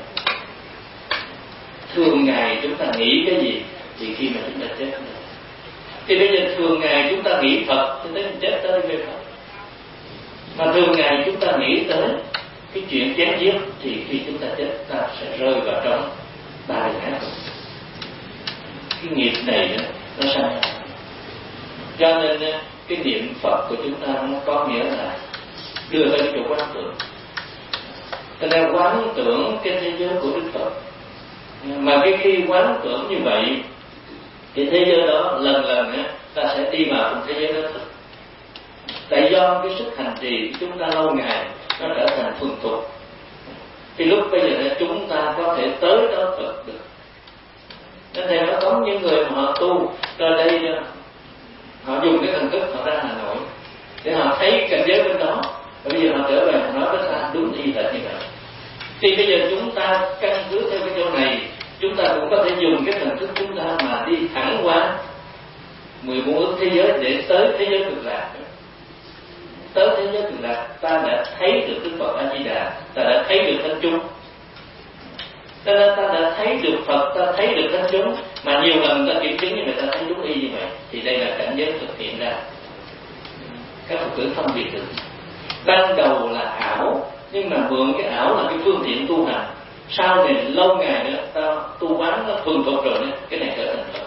Thường ngày chúng ta nghĩ cái gì thì khi mà chúng ta chết nữa. Thì bây giờ thường ngày chúng ta nghĩ Phật thì tới mình chết tới về Phật. Mà thường ngày chúng ta nghĩ tới cái chuyện chém giết thì khi chúng ta chết ta sẽ rơi vào trong ba đời ác. Cái nghiệp này đó, nó sanh ra. Cho nên cái niệm Phật của chúng ta nó có nghĩa là đưa tới cái chỗ quán tưởng. Cho nên quán tưởng cái thế giới của Đức Phật. Mà cái khi quán tưởng như vậy, cái thế giới đó lần lần á, ta sẽ đi vào trong thế giới đó thực. Tại do cái sức hành trì chúng ta lâu ngày nó trở thành thuần thục, thì lúc bây giờ chúng ta có thể tới đó thực được. Nên thầy nói có những người mà họ tu ra đây, họ dùng cái thần thức họ ra Hà Nội để họ thấy cảnh giới bên đó, và bây giờ họ trở về họ nói với ta đúng y hệt như vậy. Thì bây giờ chúng ta căn cứ theo cái chỗ này, chúng ta cũng có thể dùng cái thần thức chúng ta mà đi thẳng qua mười bốn ức thế giới để tới thế giới cực lạc. Tới thế giới cực lạc ta đã thấy được Đức Phật A Di Đà, ta đã thấy được thánh chúng. Cho nên ta đã thấy được Phật, ta thấy được thánh chúng, mà nhiều lần ta kiểm chứng như vậy, ta thấy đúng y như vậy, thì đây là cảnh giới thực hiện ra. Các Phật tử phân biệt được. Ban đầu là ảo, nhưng mà mượn cái ảo là cái phương tiện tu hành. Sau này lâu ngày nữa ta tu quán nó thuần thục rồi nữa, cái này trở thành thực.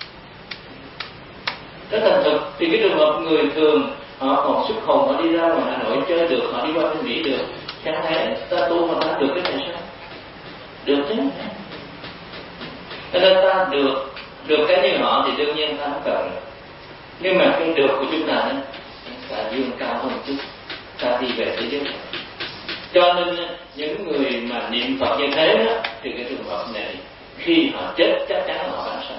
Trở thành thực thì cái trường hợp người thường họ còn xuất hồn, họ đi ra ngoài Hà Nội chơi được, họ đi qua bên Mỹ được, chẳng lẽ ta tu mà ta được cái này sao? Được chứ. Cho nên ta được được cái như họ thì đương nhiên ta không cần. Nhưng mà cái được của chúng ta đó, ta dương cao hơn một chút, ta đi về thế giới. Cho nên những người mà niệm Phật như thế đó, thì cái trường hợp này khi họ chết chắc chắn là họ đã sanh.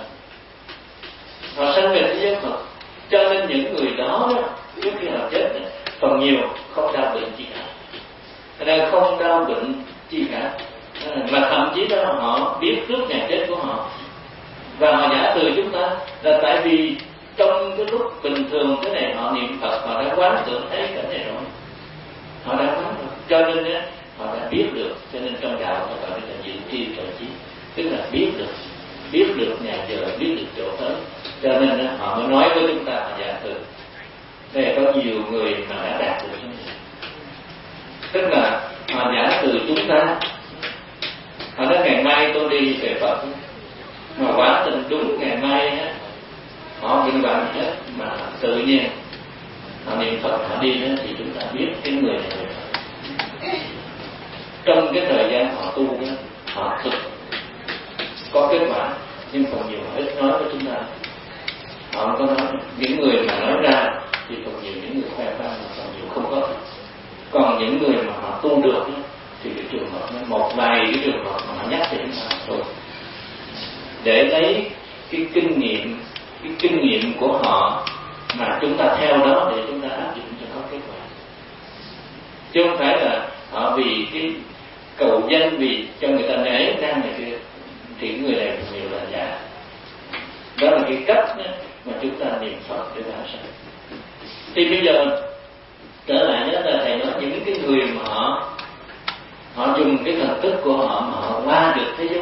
Họ sanh về thế giới Phật. Cho nên những người đó, đó trước khi họ chết đó, phần nhiều không đau bệnh gì cả. Nên không đau bệnh gì cả. Mà thậm chí đó họ biết trước ngày chết của họ. Và họ giả từ chúng ta là tại vì trong cái lúc bình thường cái này họ niệm Phật, họ đã quán tưởng thấy cái này rồi. Họ đã quán rồi. Cho nên đó, họ đã biết được. Cho nên trong đạo họ gọi là dự tri trợ chí, tức là biết được, biết được ngày giờ, biết được chỗ tới. Cho nên đó, họ mới nói với chúng ta họ giả từ. Đây có nhiều người mà đã đạt được như vậy. Tức là họ giả từ chúng ta. Họ nói ngày mai tôi đi về Phật, mà quả tình đúng ngày mai á, họ bị bạn hết mà tự nhiên họ niệm Phật họ đi đó, thì chúng ta biết cái người này về Phật. Trong cái thời gian họ tu đó, họ thực có kết quả, nhưng còn nhiều họ ít nói với chúng ta. Họ không có nói. Những người mà nói ra thì còn nhiều những người khoe khoang, mà còn nhiều không có. Còn những người mà họ tu được đó, thì cái trường hợp một vài cái trường hợp mà họ nhắc thì chúng ta thôi, để lấy cái kinh nghiệm, cái kinh nghiệm của họ mà chúng ta theo đó để chúng ta áp dụng cho có kết quả. Chứ không phải là họ vì cái cầu danh, vì cho người ta nể nang này kia, thì người này nhiều là giả. Đó là cái cách mà chúng ta niệm Phật để bảo sanh. Thì bây giờ trở lại đó là thầy nói những cái người mà họ họ dùng cái thần thức của họ mà họ qua được thế giới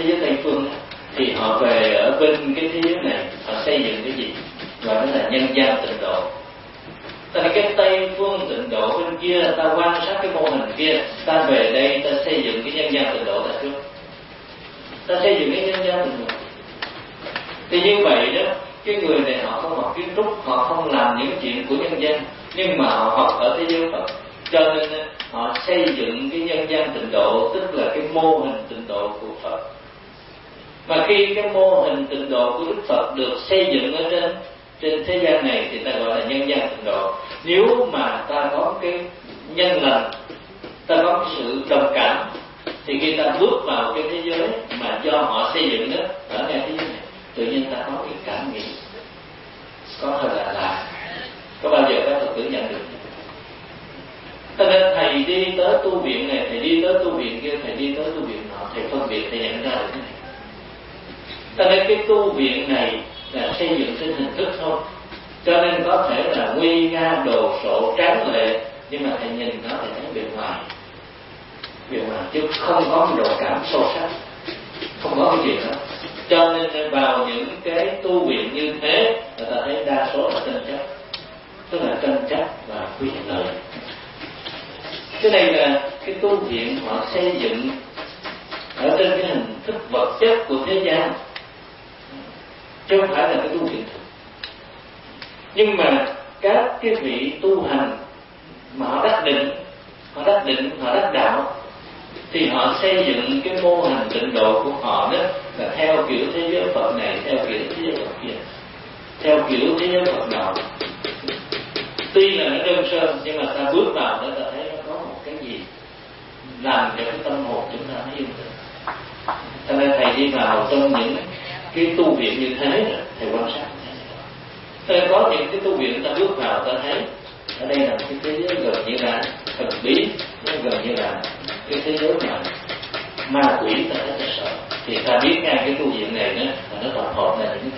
thế giới Tây phương đó, thì họ về ở bên cái thế giới này họ xây dựng cái gì gọi đó là nhân gian tịnh độ. Tại cái Tây phương tịnh độ bên kia ta quan sát cái mô hình kia, ta về đây ta xây dựng cái nhân gian tịnh độ ta trước, ta xây dựng cái nhân gian tịnh độ. Thì như vậy đó, cái người này họ không học kiến trúc, họ không làm những chuyện của nhân gian, nhưng mà họ học ở thế giới Phật, cho nên họ xây dựng cái nhân gian tịnh độ, tức là cái mô hình tịnh độ của Phật. Mà khi cái mô hình tịnh độ của Đức Phật được xây dựng ở trên trên thế gian này thì ta gọi là nhân gian tịnh độ. Nếu mà ta có cái nhân lành, ta có cái sự đồng cảm, thì khi ta bước vào cái thế giới mà do họ xây dựng đó ở ngay thế giới này, tự nhiên ta có cái cảm nghĩ có thật là lạ. Có bao giờ các Phật tử nhận được? Cho nên thầy đi tới tu viện này, thầy đi tới tu viện kia, thầy đi tới tu viện nọ, thầy phân biệt, thầy nhận ra được cái này. Cho nên cái tu viện này là xây dựng trên hình thức thôi, cho nên có thể là nguy nga đồ sộ tráng lệ, nhưng mà thầy nhìn nó thầy thấy bề ngoài, bề ngoài chứ không có một độ cảm sâu sắc, không có cái gì đó. Cho nên vào những cái tu viện như thế, người ta thấy đa số là tranh chấp, tức là tranh chấp và quyền lợi. Cái này là cái tu viện họ xây dựng ở trên cái hình thức vật chất của thế gian, chứ không phải là cái tu viện thực. Nhưng mà các cái vị tu hành mà họ đắc định, họ đắc định, họ đắc đạo, thì họ xây dựng cái mô hình tịnh độ của họ đó là theo kiểu thế giới Phật này, theo kiểu thế giới Phật kia, theo kiểu thế giới Phật nào. Tuy là nó đơn sơ, nhưng mà ta bước vào đó ta thấy nó có một cái gì làm cho cái tâm hồn chúng ta nó yên tĩnh. Cho nên thầy đi vào trong những cái tu viện như thế rồi, thầy quan sát. Cho nên có những cái tu viện ta bước vào ta thấy ở đây là một cái thế giới gần như là thần bí, nó gần như là cái thế giới mà ma quỷ ta thấy ta sợ. Thì ta biết ngay cái tu viện này đó là nó tập hợp là những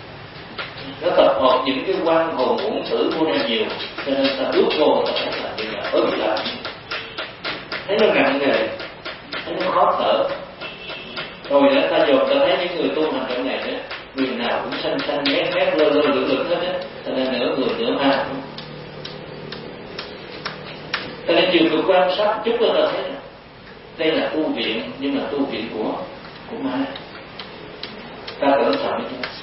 nó tập hợp những cái quan hồn uổng tử vô đây nhiều, cho nên ta bước vô ta thấy là như là ớt lại, thấy nó nặng nề, thấy nó khó thở. Rồi đó ta dồn ta thấy những người tu hành trong này đó, người nào cũng xanh xanh mét mét lơ lơ lửng lửng hết á, cho nên nửa người nửa ma. Cho nên chiều cực quan sát chút là ta thấy là đây là tu viện, nhưng mà tu viện của của ma. Ta cẩn thận với chúng.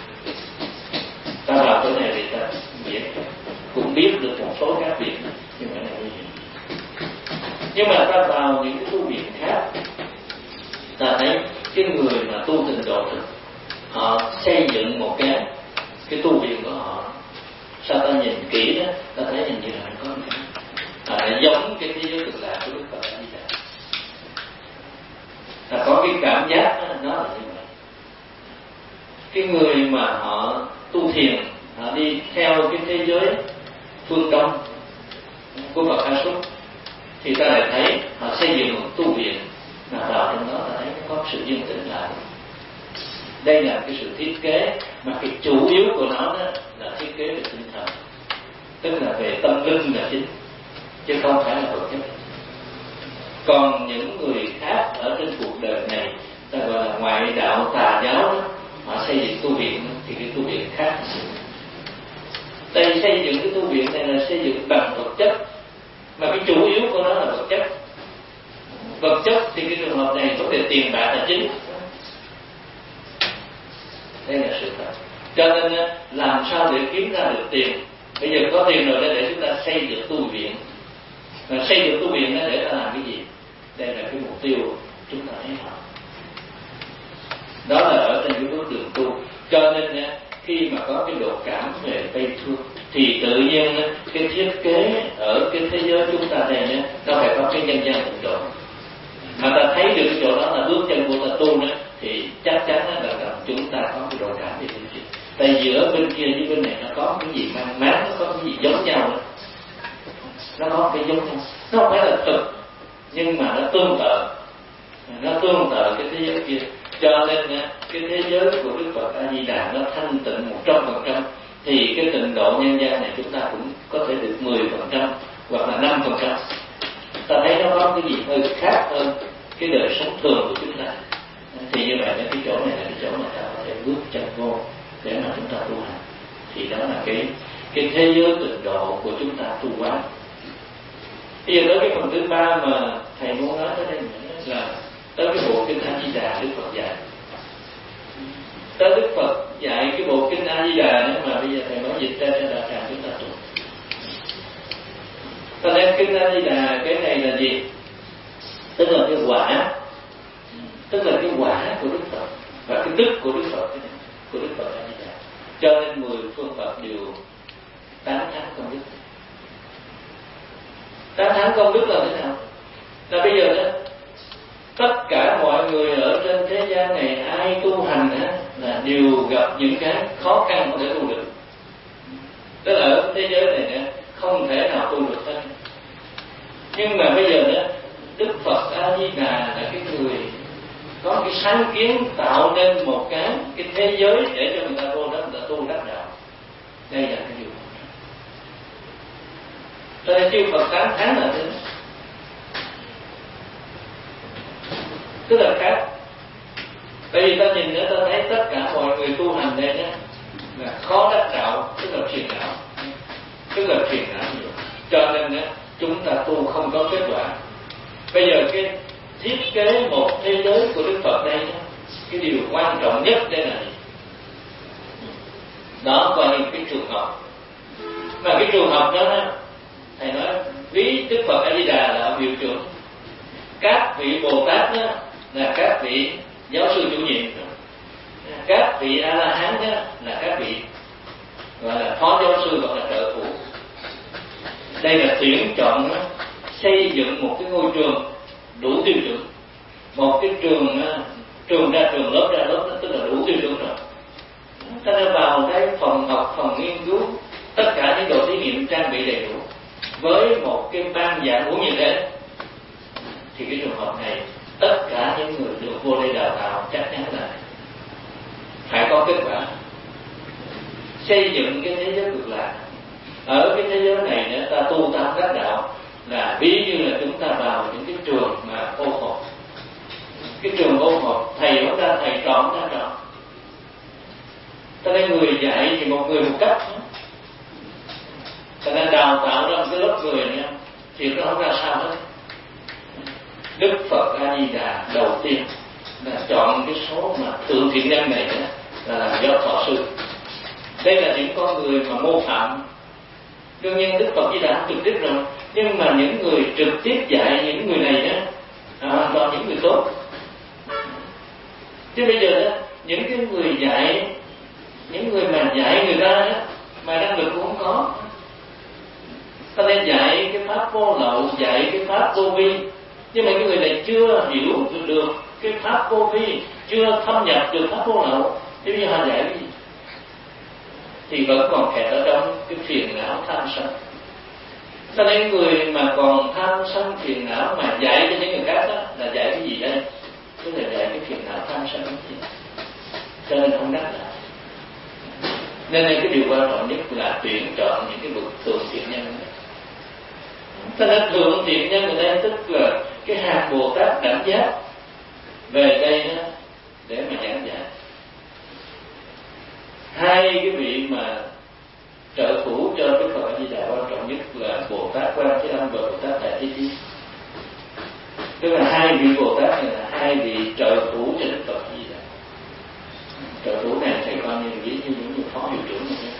Ta vào chỗ này thì ta biết, cũng biết được một số các việc, nhưng mà là nguy hiểm. Nhưng mà ta vào những cái tu viện khác, ta thấy cái người mà tu tịnh độ thực, họ xây dựng một cái cái tu viện của họ. Sao ta nhìn kỹ đó, ta thấy hình như là có cái à, giống cái thế giới cực lạc của Đức Phật A Di Đà. Ta có cái cảm giác đó, nó là như vậy. Cái người mà họ tu thiền, họ đi theo cái thế giới phương Đông của Phật A Xúc, thì ta lại thấy họ xây dựng một tu viện, mà vào trong đó ta thấy có sự yên tĩnh lại. Đây là cái sự thiết kế mà cái chủ yếu của nó đó là thiết kế về tinh thần, tức là về tâm linh là chính, chứ không phải là vật chất. Còn những người khác ở trên cuộc đời này, ta gọi là ngoại đạo tà giáo đó, họ xây dựng tu viện thì cái tu viện khác. Đây xây dựng cái tu viện này là xây dựng bằng vật chất, mà cái chủ yếu của nó là vật chất. Vật chất thì cái trường hợp này vấn đề tiền bạc là chính. Đây là sự thật. Cho nên làm sao để kiếm ra được tiền? Bây giờ có tiền rồi để chúng ta xây được tu viện. Mà xây được tu viện để ta làm cái gì? Đây là cái mục tiêu chúng ta thấy họ. Đó là ở trên cái bước đường tu. Cho nên khi mà có cái độ cảm về Tây phương thì tự nhiên cái thiết kế ở cái thế giới chúng ta đây nó phải có cái nhân gian tịnh độ. Mà ta thấy được cái chỗ đó là bước chân của ta tu nữa, thì chắc chắn là rằng chúng ta có cái độ cảm về Tây phương. Tại giữa bên kia với bên này nó có cái gì mang mát, nó có cái gì giống nhau đó. Nó có cái giống nhau, nó không phải là thực, nhưng mà nó tương tự, nó tương tự cái thế giới kia. Cho nên cái thế giới của Đức Phật A Di Đà nó thanh tịnh một trăm phần trăm, thì cái tịnh độ nhân gian này chúng ta cũng có thể được mười phần trăm hoặc là năm phần trăm. Ta thấy nó có cái gì hơi khác hơn cái đời sống thường của chúng ta. Thì như cái thế giới tịnh độ của chúng ta tu quá. Bây giờ tới cái phần thứ ba mà thầy muốn nói tới đây là tới cái bộ kinh A Di Đà Đức Phật dạy. Tới Đức Phật dạy cái bộ kinh A Di Đà nếu mà bây giờ thầy nói dịch ra cho đạo tràng chúng ta tu. Cho nên kinh A Di Đà cái này là gì? Tức là cái quả, tức là cái quả của Đức Phật và cái đức của Đức Phật, cái này, của Đức Phật A Di Đà. Cho nên mười phương Phật đều tán thán công đức. Tán thán công đức là thế nào? Là bây giờ đó, tất cả mọi người ở trên thế gian này ai tu hành á, là đều gặp những cái khó khăn để tu được. Tức là ở thế giới này nữa, không thể nào tu được hết. Nhưng mà bây giờ đó, Đức Phật A Di Đà là cái người có cái sáng kiến tạo nên một cái cái thế giới để cho người ta vô đó, người ta tu đắc đạo. Đây là cái điều quan trọng. Cho nên chư Phật tán thán là thế. Tức là khác. Bởi vì ta nhìn nữa ta thấy tất cả mọi người tu hành đây đó là khó đắc đạo, tức là phiền não, tức là phiền não nhiều. Cho nên đó, chúng ta tu không có kết quả. Bây giờ cái thiết kế một thế giới của Đức Phật đây đó, cái điều quan trọng nhất đây là gì? Đó coi như cái trường học. Mà cái trường học đó, đó thầy nói ví Đức Phật A Di Đà là hiệu trưởng, các vị Bồ Tát đó là các vị giáo sư chủ nhiệm, các vị A La Hán đó là các vị gọi là phó giáo sư hoặc là trợ thủ. Đây là tuyển chọn đó, xây dựng một cái ngôi trường đủ tiêu chuẩn, một cái trường trường ra trường, lớp ra lớp, tức là đủ tiêu chuẩn rồi. Ta đã vào cái phòng học, phòng nghiên cứu, tất cả những đồ thí nghiệm trang bị đầy đủ với một cái ban giảng huấn như thế, thì cái trường hợp này tất cả những người được vô đây đào tạo chắc chắn là phải có kết quả. Xây dựng cái thế giới cực lạc. Ở cái thế giới này nữa, ta tu tam đắc đạo là ví như là chúng ta vào những cái trường mà ô hộp. Cái trường ô hộp, thầy không ra thầy, trò không ra trò. Cho nên người dạy thì một người một cách. Cho nên đào tạo ra một cái lớp người nha, thì nó không ra sao hết. Đức Phật A Di Đà đầu tiên là chọn cái số mà thượng thiện nhân này đó, là làm giáo thọ sư. Đây là những con người mà mô phạm. Đương nhiên Đức Phật Di Đà không trực tiếp rồi, nhưng mà những người trực tiếp dạy những người này đó là hoàn toàn những người tốt. Chứ bây giờ đó, những cái người dạy, những người mà dạy người ta đó, mà năng lực cũng không có. Ta nên dạy cái pháp vô lậu, dạy cái pháp vô vi, nhưng mà cái người này chưa hiểu được cái pháp vô vi, chưa thâm nhập được pháp vô lậu, thì bây giờ họ dạy cái gì? Thì vẫn còn kẹt ở trong cái phiền não tham sân. Cho nên người mà còn tham sân phiền não mà dạy cho những người khác đó là dạy cái gì đây? Tức là dạy cái phiền não tham sân cái gì? Cho nên không đắc đạo. Nên đây cái điều quan trọng nhất là tuyển chọn những cái bậc thượng thiện nhân. Cho nên thượng thiện nhân ở đây tức là cái hạt Bồ Tát đẳng giác về đây đó để mà giảng dạy. Hai cái vị mà trợ thủ cho Đức Phật A Di Đà quan trọng nhất là Bồ Tát Quan Thế Âm và Bồ Tát Đại Thế Chí. Tức là hai vị Bồ Tát này là hai vị trợ thủ cho Đức Phật A Di Đà. Trợ thủ này thầy coi như ví như những phó hiệu trưởng này,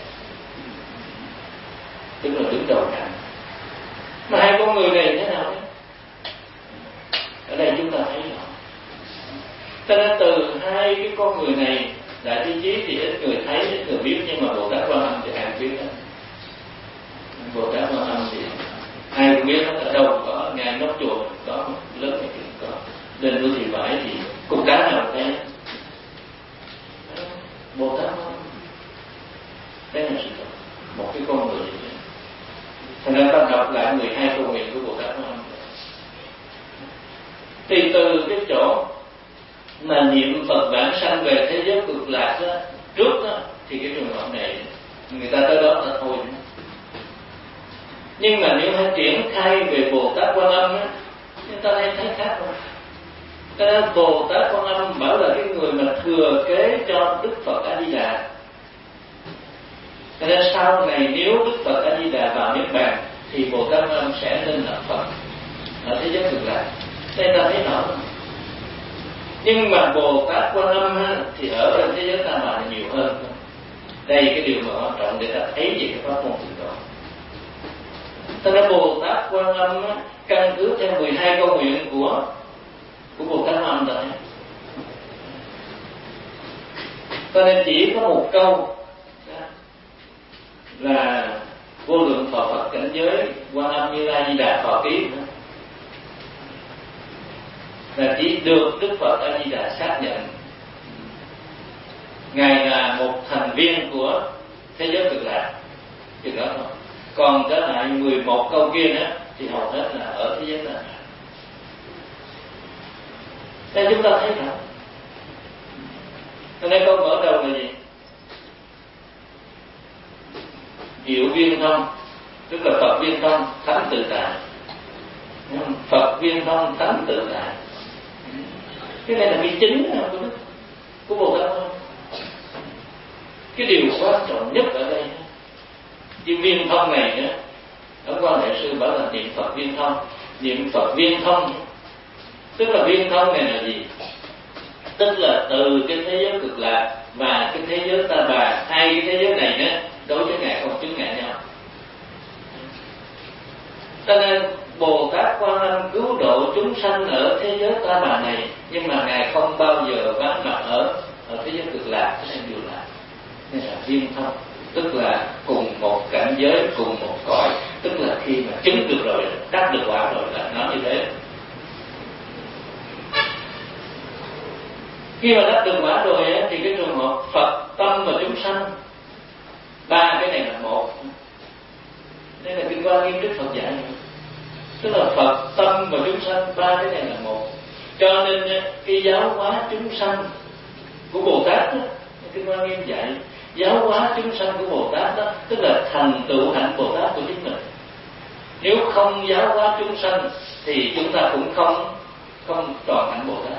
tức là đứng đầu ngành. Mà hai con người này thế nào đấy? Ở đây chúng ta thấy rõ. Cho nên từ hai cái con người này, Đại Thế Chí thì ít người thấy, ít người biết, nhưng mà Bồ Tát Quan Âm thì ai biết đó. Bồ Tát Quan Âm thì ai cũng biết ở đâu có, ngay nóc chùa có, lớn này thì có, lên núi Thị Vải thì cục đá nào thấy. Bồ Tát Quan Âm, đây là sự thật, một cái con người như thế. Thành ra ta đọc lại mười hai câu nguyện của Bồ Tát Quan Âm. Thì từ cái chỗ mà niệm Phật vãng sanh về thế giới cực lạc đó, trước đó, thì cái trường hợp này người ta tới đó là thôi. Nhưng mà nếu hay triển khai về Bồ Tát Quan Âm á, người ta hay thấy khác rồi. Cho nên Bồ Tát Quan Âm bảo là cái người mà thừa kế cho Đức Phật A Di Đà. Cho nên sau này nếu Đức Phật A Di Đà vào niết bàn thì Bồ Tát Quan Âm sẽ lên làm Phật ở thế giới cực lạc. Đây ta thấy rõ. Nhưng mà Bồ Tát Quan Âm thì ở trên thế giới ta bà nhiều hơn. Đây cái điều mà quan trọng để ta thấy về cái pháp môn Tịnh độ. Cho nên Bồ Tát Quan Âm căn cứ theo mười hai câu nguyện của của Bồ Tát Quan Âm rồi. Cho nên chỉ có một câu là vô lượng thọ Phật cảnh giới Quan Âm Như Lai Di Đà Thọ Ký là chỉ được Đức Phật A Di Đà xác nhận Ngài là một thành viên của thế giới cực lạc, chừng đó thôi. Còn trở lại mười một câu kia nữa thì hầu hết là ở thế giới cực lạc. Nên chúng ta thấy rõ. Cho nên câu mở đầu là gì? Diệu viên thông, tức là Phật viên thông, thánh tự tại. Phật viên thông, thánh tự tại. Cái này là cái chính của Đức, của Bồ Tát thôi. Cái điều quan trọng nhất ở đây, cái viên thông này nữa, Ấn Quang Đại Sư bảo là niệm Phật viên thông. Niệm Phật viên thông, tức là viên thông này là gì? Tức là từ cái thế giới cực lạc và cái thế giới ta bà, hai cái thế giới này nữa, đối với Ngài không chứng ngại nhau. Cho nên Bồ Tát Quan Âm cứu độ chúng sanh ở thế giới ta bà này, nhưng mà Ngài không bao giờ vắng mặt ở ở thế giới cực lạc, cái này điều lạc. Nên là viên thông, tức là cùng một cảnh giới, cùng một cõi, tức là khi mà chứng được rồi, đắc được quả rồi là nó như thế. Khi mà đắc được quả rồi thì cái trường hợp Phật tâm và chúng sanh, ba cái này là một. Đây là Kinh Quan Nghiêm Đức Phật dạy, tức là Phật tâm và chúng sanh, ba cái này là một. Cho nên cái giáo hóa chúng sanh của Bồ Tát đó, Kinh Quan Nghiêm dạy giáo hóa chúng sanh của Bồ Tát đó, tức là thành tựu hạnh Bồ Tát của chính mình. Nếu không giáo hóa chúng sanh thì chúng ta cũng không không tròn hạnh Bồ Tát.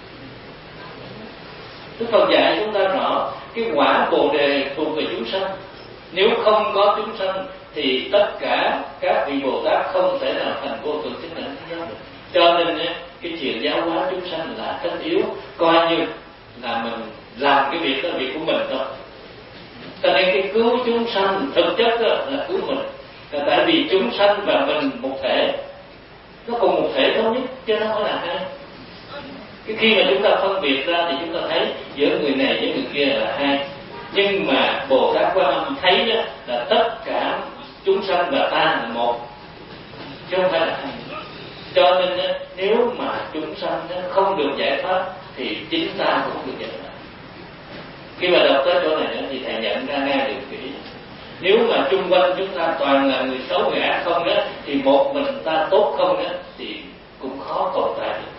Đức Phật dạy chúng ta rõ cái quả Bồ Đề thuộc về chúng sanh. Nếu không có chúng sanh thì tất cả các vị Bồ Tát không thể nào thành vô thượng chánh đẳng giác được. Cho nên cái chuyện giáo hóa chúng sanh là tất yếu, coi như là mình làm cái việc đó là việc của mình thôi. Cho nên cái cứu chúng sanh thực chất là cứu mình, là tại vì chúng sanh và mình một thể, nó cùng một thể thống nhất chứ nó không là hai. Cái khi mà chúng ta phân biệt ra thì chúng ta thấy giữa người này với người kia là hai. Nhưng mà Bồ Tát Quan Âm thấy đó là tất cả chúng sanh và ta là một, chứ không phải là hai. Cho nên nếu mà chúng sanh không được giải thoát thì chính ta cũng không được giải thoát. Khi mà đọc tới chỗ này nữa thì thầy nhận ra ngay được kỹ. Nếu mà chung quanh chúng ta toàn là người xấu người ác không đó, thì một mình ta tốt không đó thì cũng khó tồn tại được.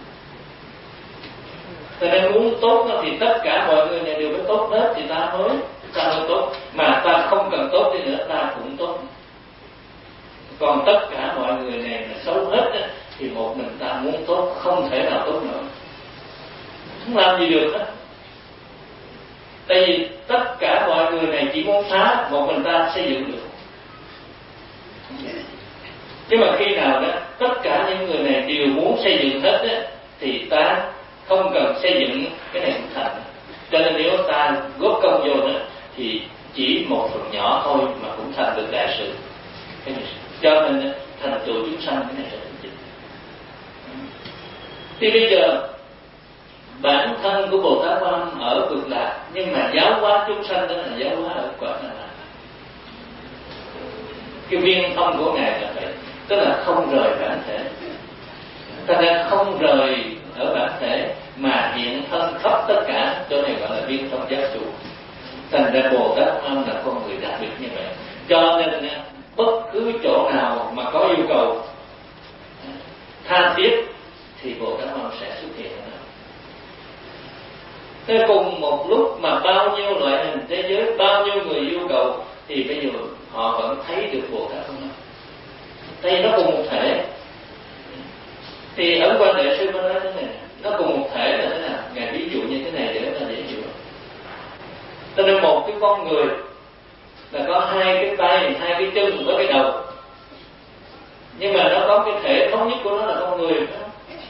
Cho nên muốn tốt đó, thì tất cả mọi người này đều phải tốt hết thì ta mới ta mới tốt. Mà ta không cần tốt đi nữa ta cũng tốt. Còn tất cả mọi người này là xấu hết đó, thì một mình ta muốn tốt không thể nào tốt nữa, không làm gì được hết. Tại vì tất cả mọi người này chỉ muốn phá, một mình ta xây dựng được. Nhưng mà khi nào đó tất cả những người này đều muốn xây dựng hết đó, thì ta không cần xây dựng cái này cũng thành. Cho nên nếu ta góp công vô đó thì chỉ một phần nhỏ thôi mà cũng thành được đại sự. Cho nên thành tựu chúng sanh cái này là chính. Thì bây giờ bản thân của Bồ Tát Quan Âm ở cực lạc, nhưng mà giáo hóa chúng sanh đó là giáo hóa ở quả Đà La. Cái viên thông của Ngài là vậy, tức là không rời bản thể. Ta nên không rời ở bản thể mà hiện thân khắp tất cả, chỗ này gọi là viên thông giác trụ. Thành ra Bồ Tát Quan Âm là con người đặc biệt như vậy. Cho nên bất cứ chỗ nào mà có yêu cầu tha thiết thì Bồ Tát Quan Âm sẽ xuất hiện. Thế cùng một lúc mà bao nhiêu loại hình thế giới, bao nhiêu người yêu cầu thì bây giờ họ vẫn thấy được Bồ Tát Quan Âm. Đây nó cùng một thể. Thì Ấn Quang Đại Sư mới nói thế này, nó cùng một thể là thế nào? Ngài ví dụ như thế này để ta dễ hiểu. Cho nên một cái con người là có hai cái tay, hai cái chân, có cái đầu, nhưng mà nó có cái thể thống nhất của nó là con người đó.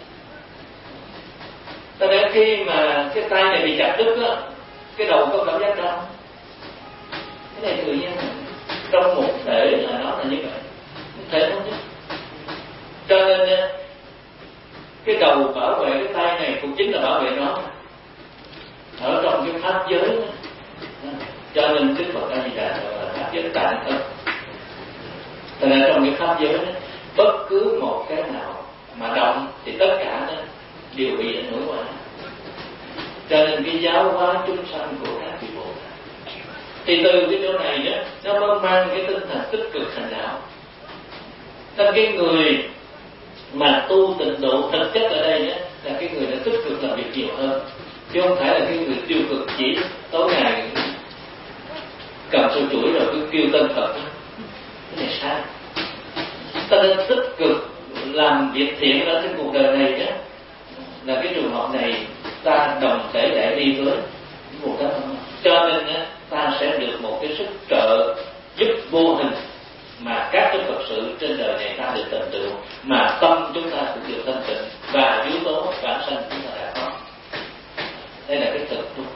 Cho nên khi mà cái tay này bị chặt đứt á, cái đầu có cảm giác đau. Cái này tự nhiên trong một thể là nó là như vậy, thể thống nhất. Cho nên cái đầu bảo vệ cái tay này cũng chính là bảo vệ nó ở trong cái pháp giới đó. Cho nên Đức Phật A Di Đà gọi là pháp giới tạng ức. Cho nên trong cái pháp giới đó, bất cứ một cái nào mà động thì tất cả đó đều bị ảnh hưởng qua. Cho nên cái giáo hóa chúng sanh của các vị Bồ Tát thì từ cái chỗ này đó nó mới mang cái tinh thần tích cực hành đạo. Nên cái người mà tu tịnh độ thực chất ở đây đó, là cái người đã tích cực làm việc nhiều hơn, chứ không phải là cái người tiêu cực chỉ tối ngày cầm sâu chuỗi rồi cứ kêu tên Phật. Cái này sai. Ta nên tích cực làm việc thiện ở trên cuộc đời này đó, là cái trường hợp này ta đồng thể đại đi với Bồ Tát. Cho nên ta sẽ được một cái sức trợ giúp vô hình mà các cái Phật sự trên đời này ta được thành tựu, mà tâm chúng ta cũng được thanh tịnh và yếu tố bản sanh chúng ta đã có. Đây là cái thực tu.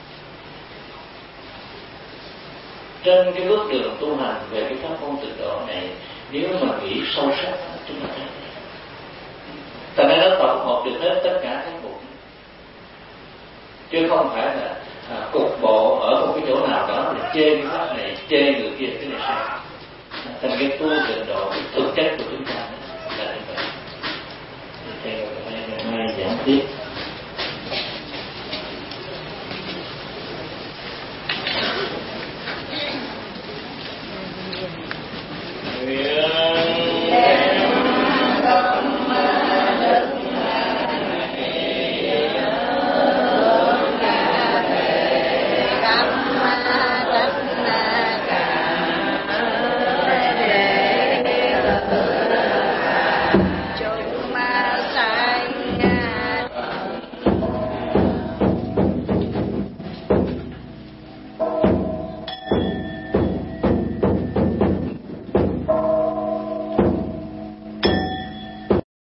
Trên cái bước đường tu hành về cái pháp môn tịnh độ này, nếu mà nghĩ sâu sắc chúng ta thấy, tại nên nó tổng hợp được hết tất cả các mục, chứ không phải là à, cục bộ ở một cái chỗ nào đó để chê cái pháp này, chê người kia, cái này sai. Thành cái tu tịnh độ, cái thực chất của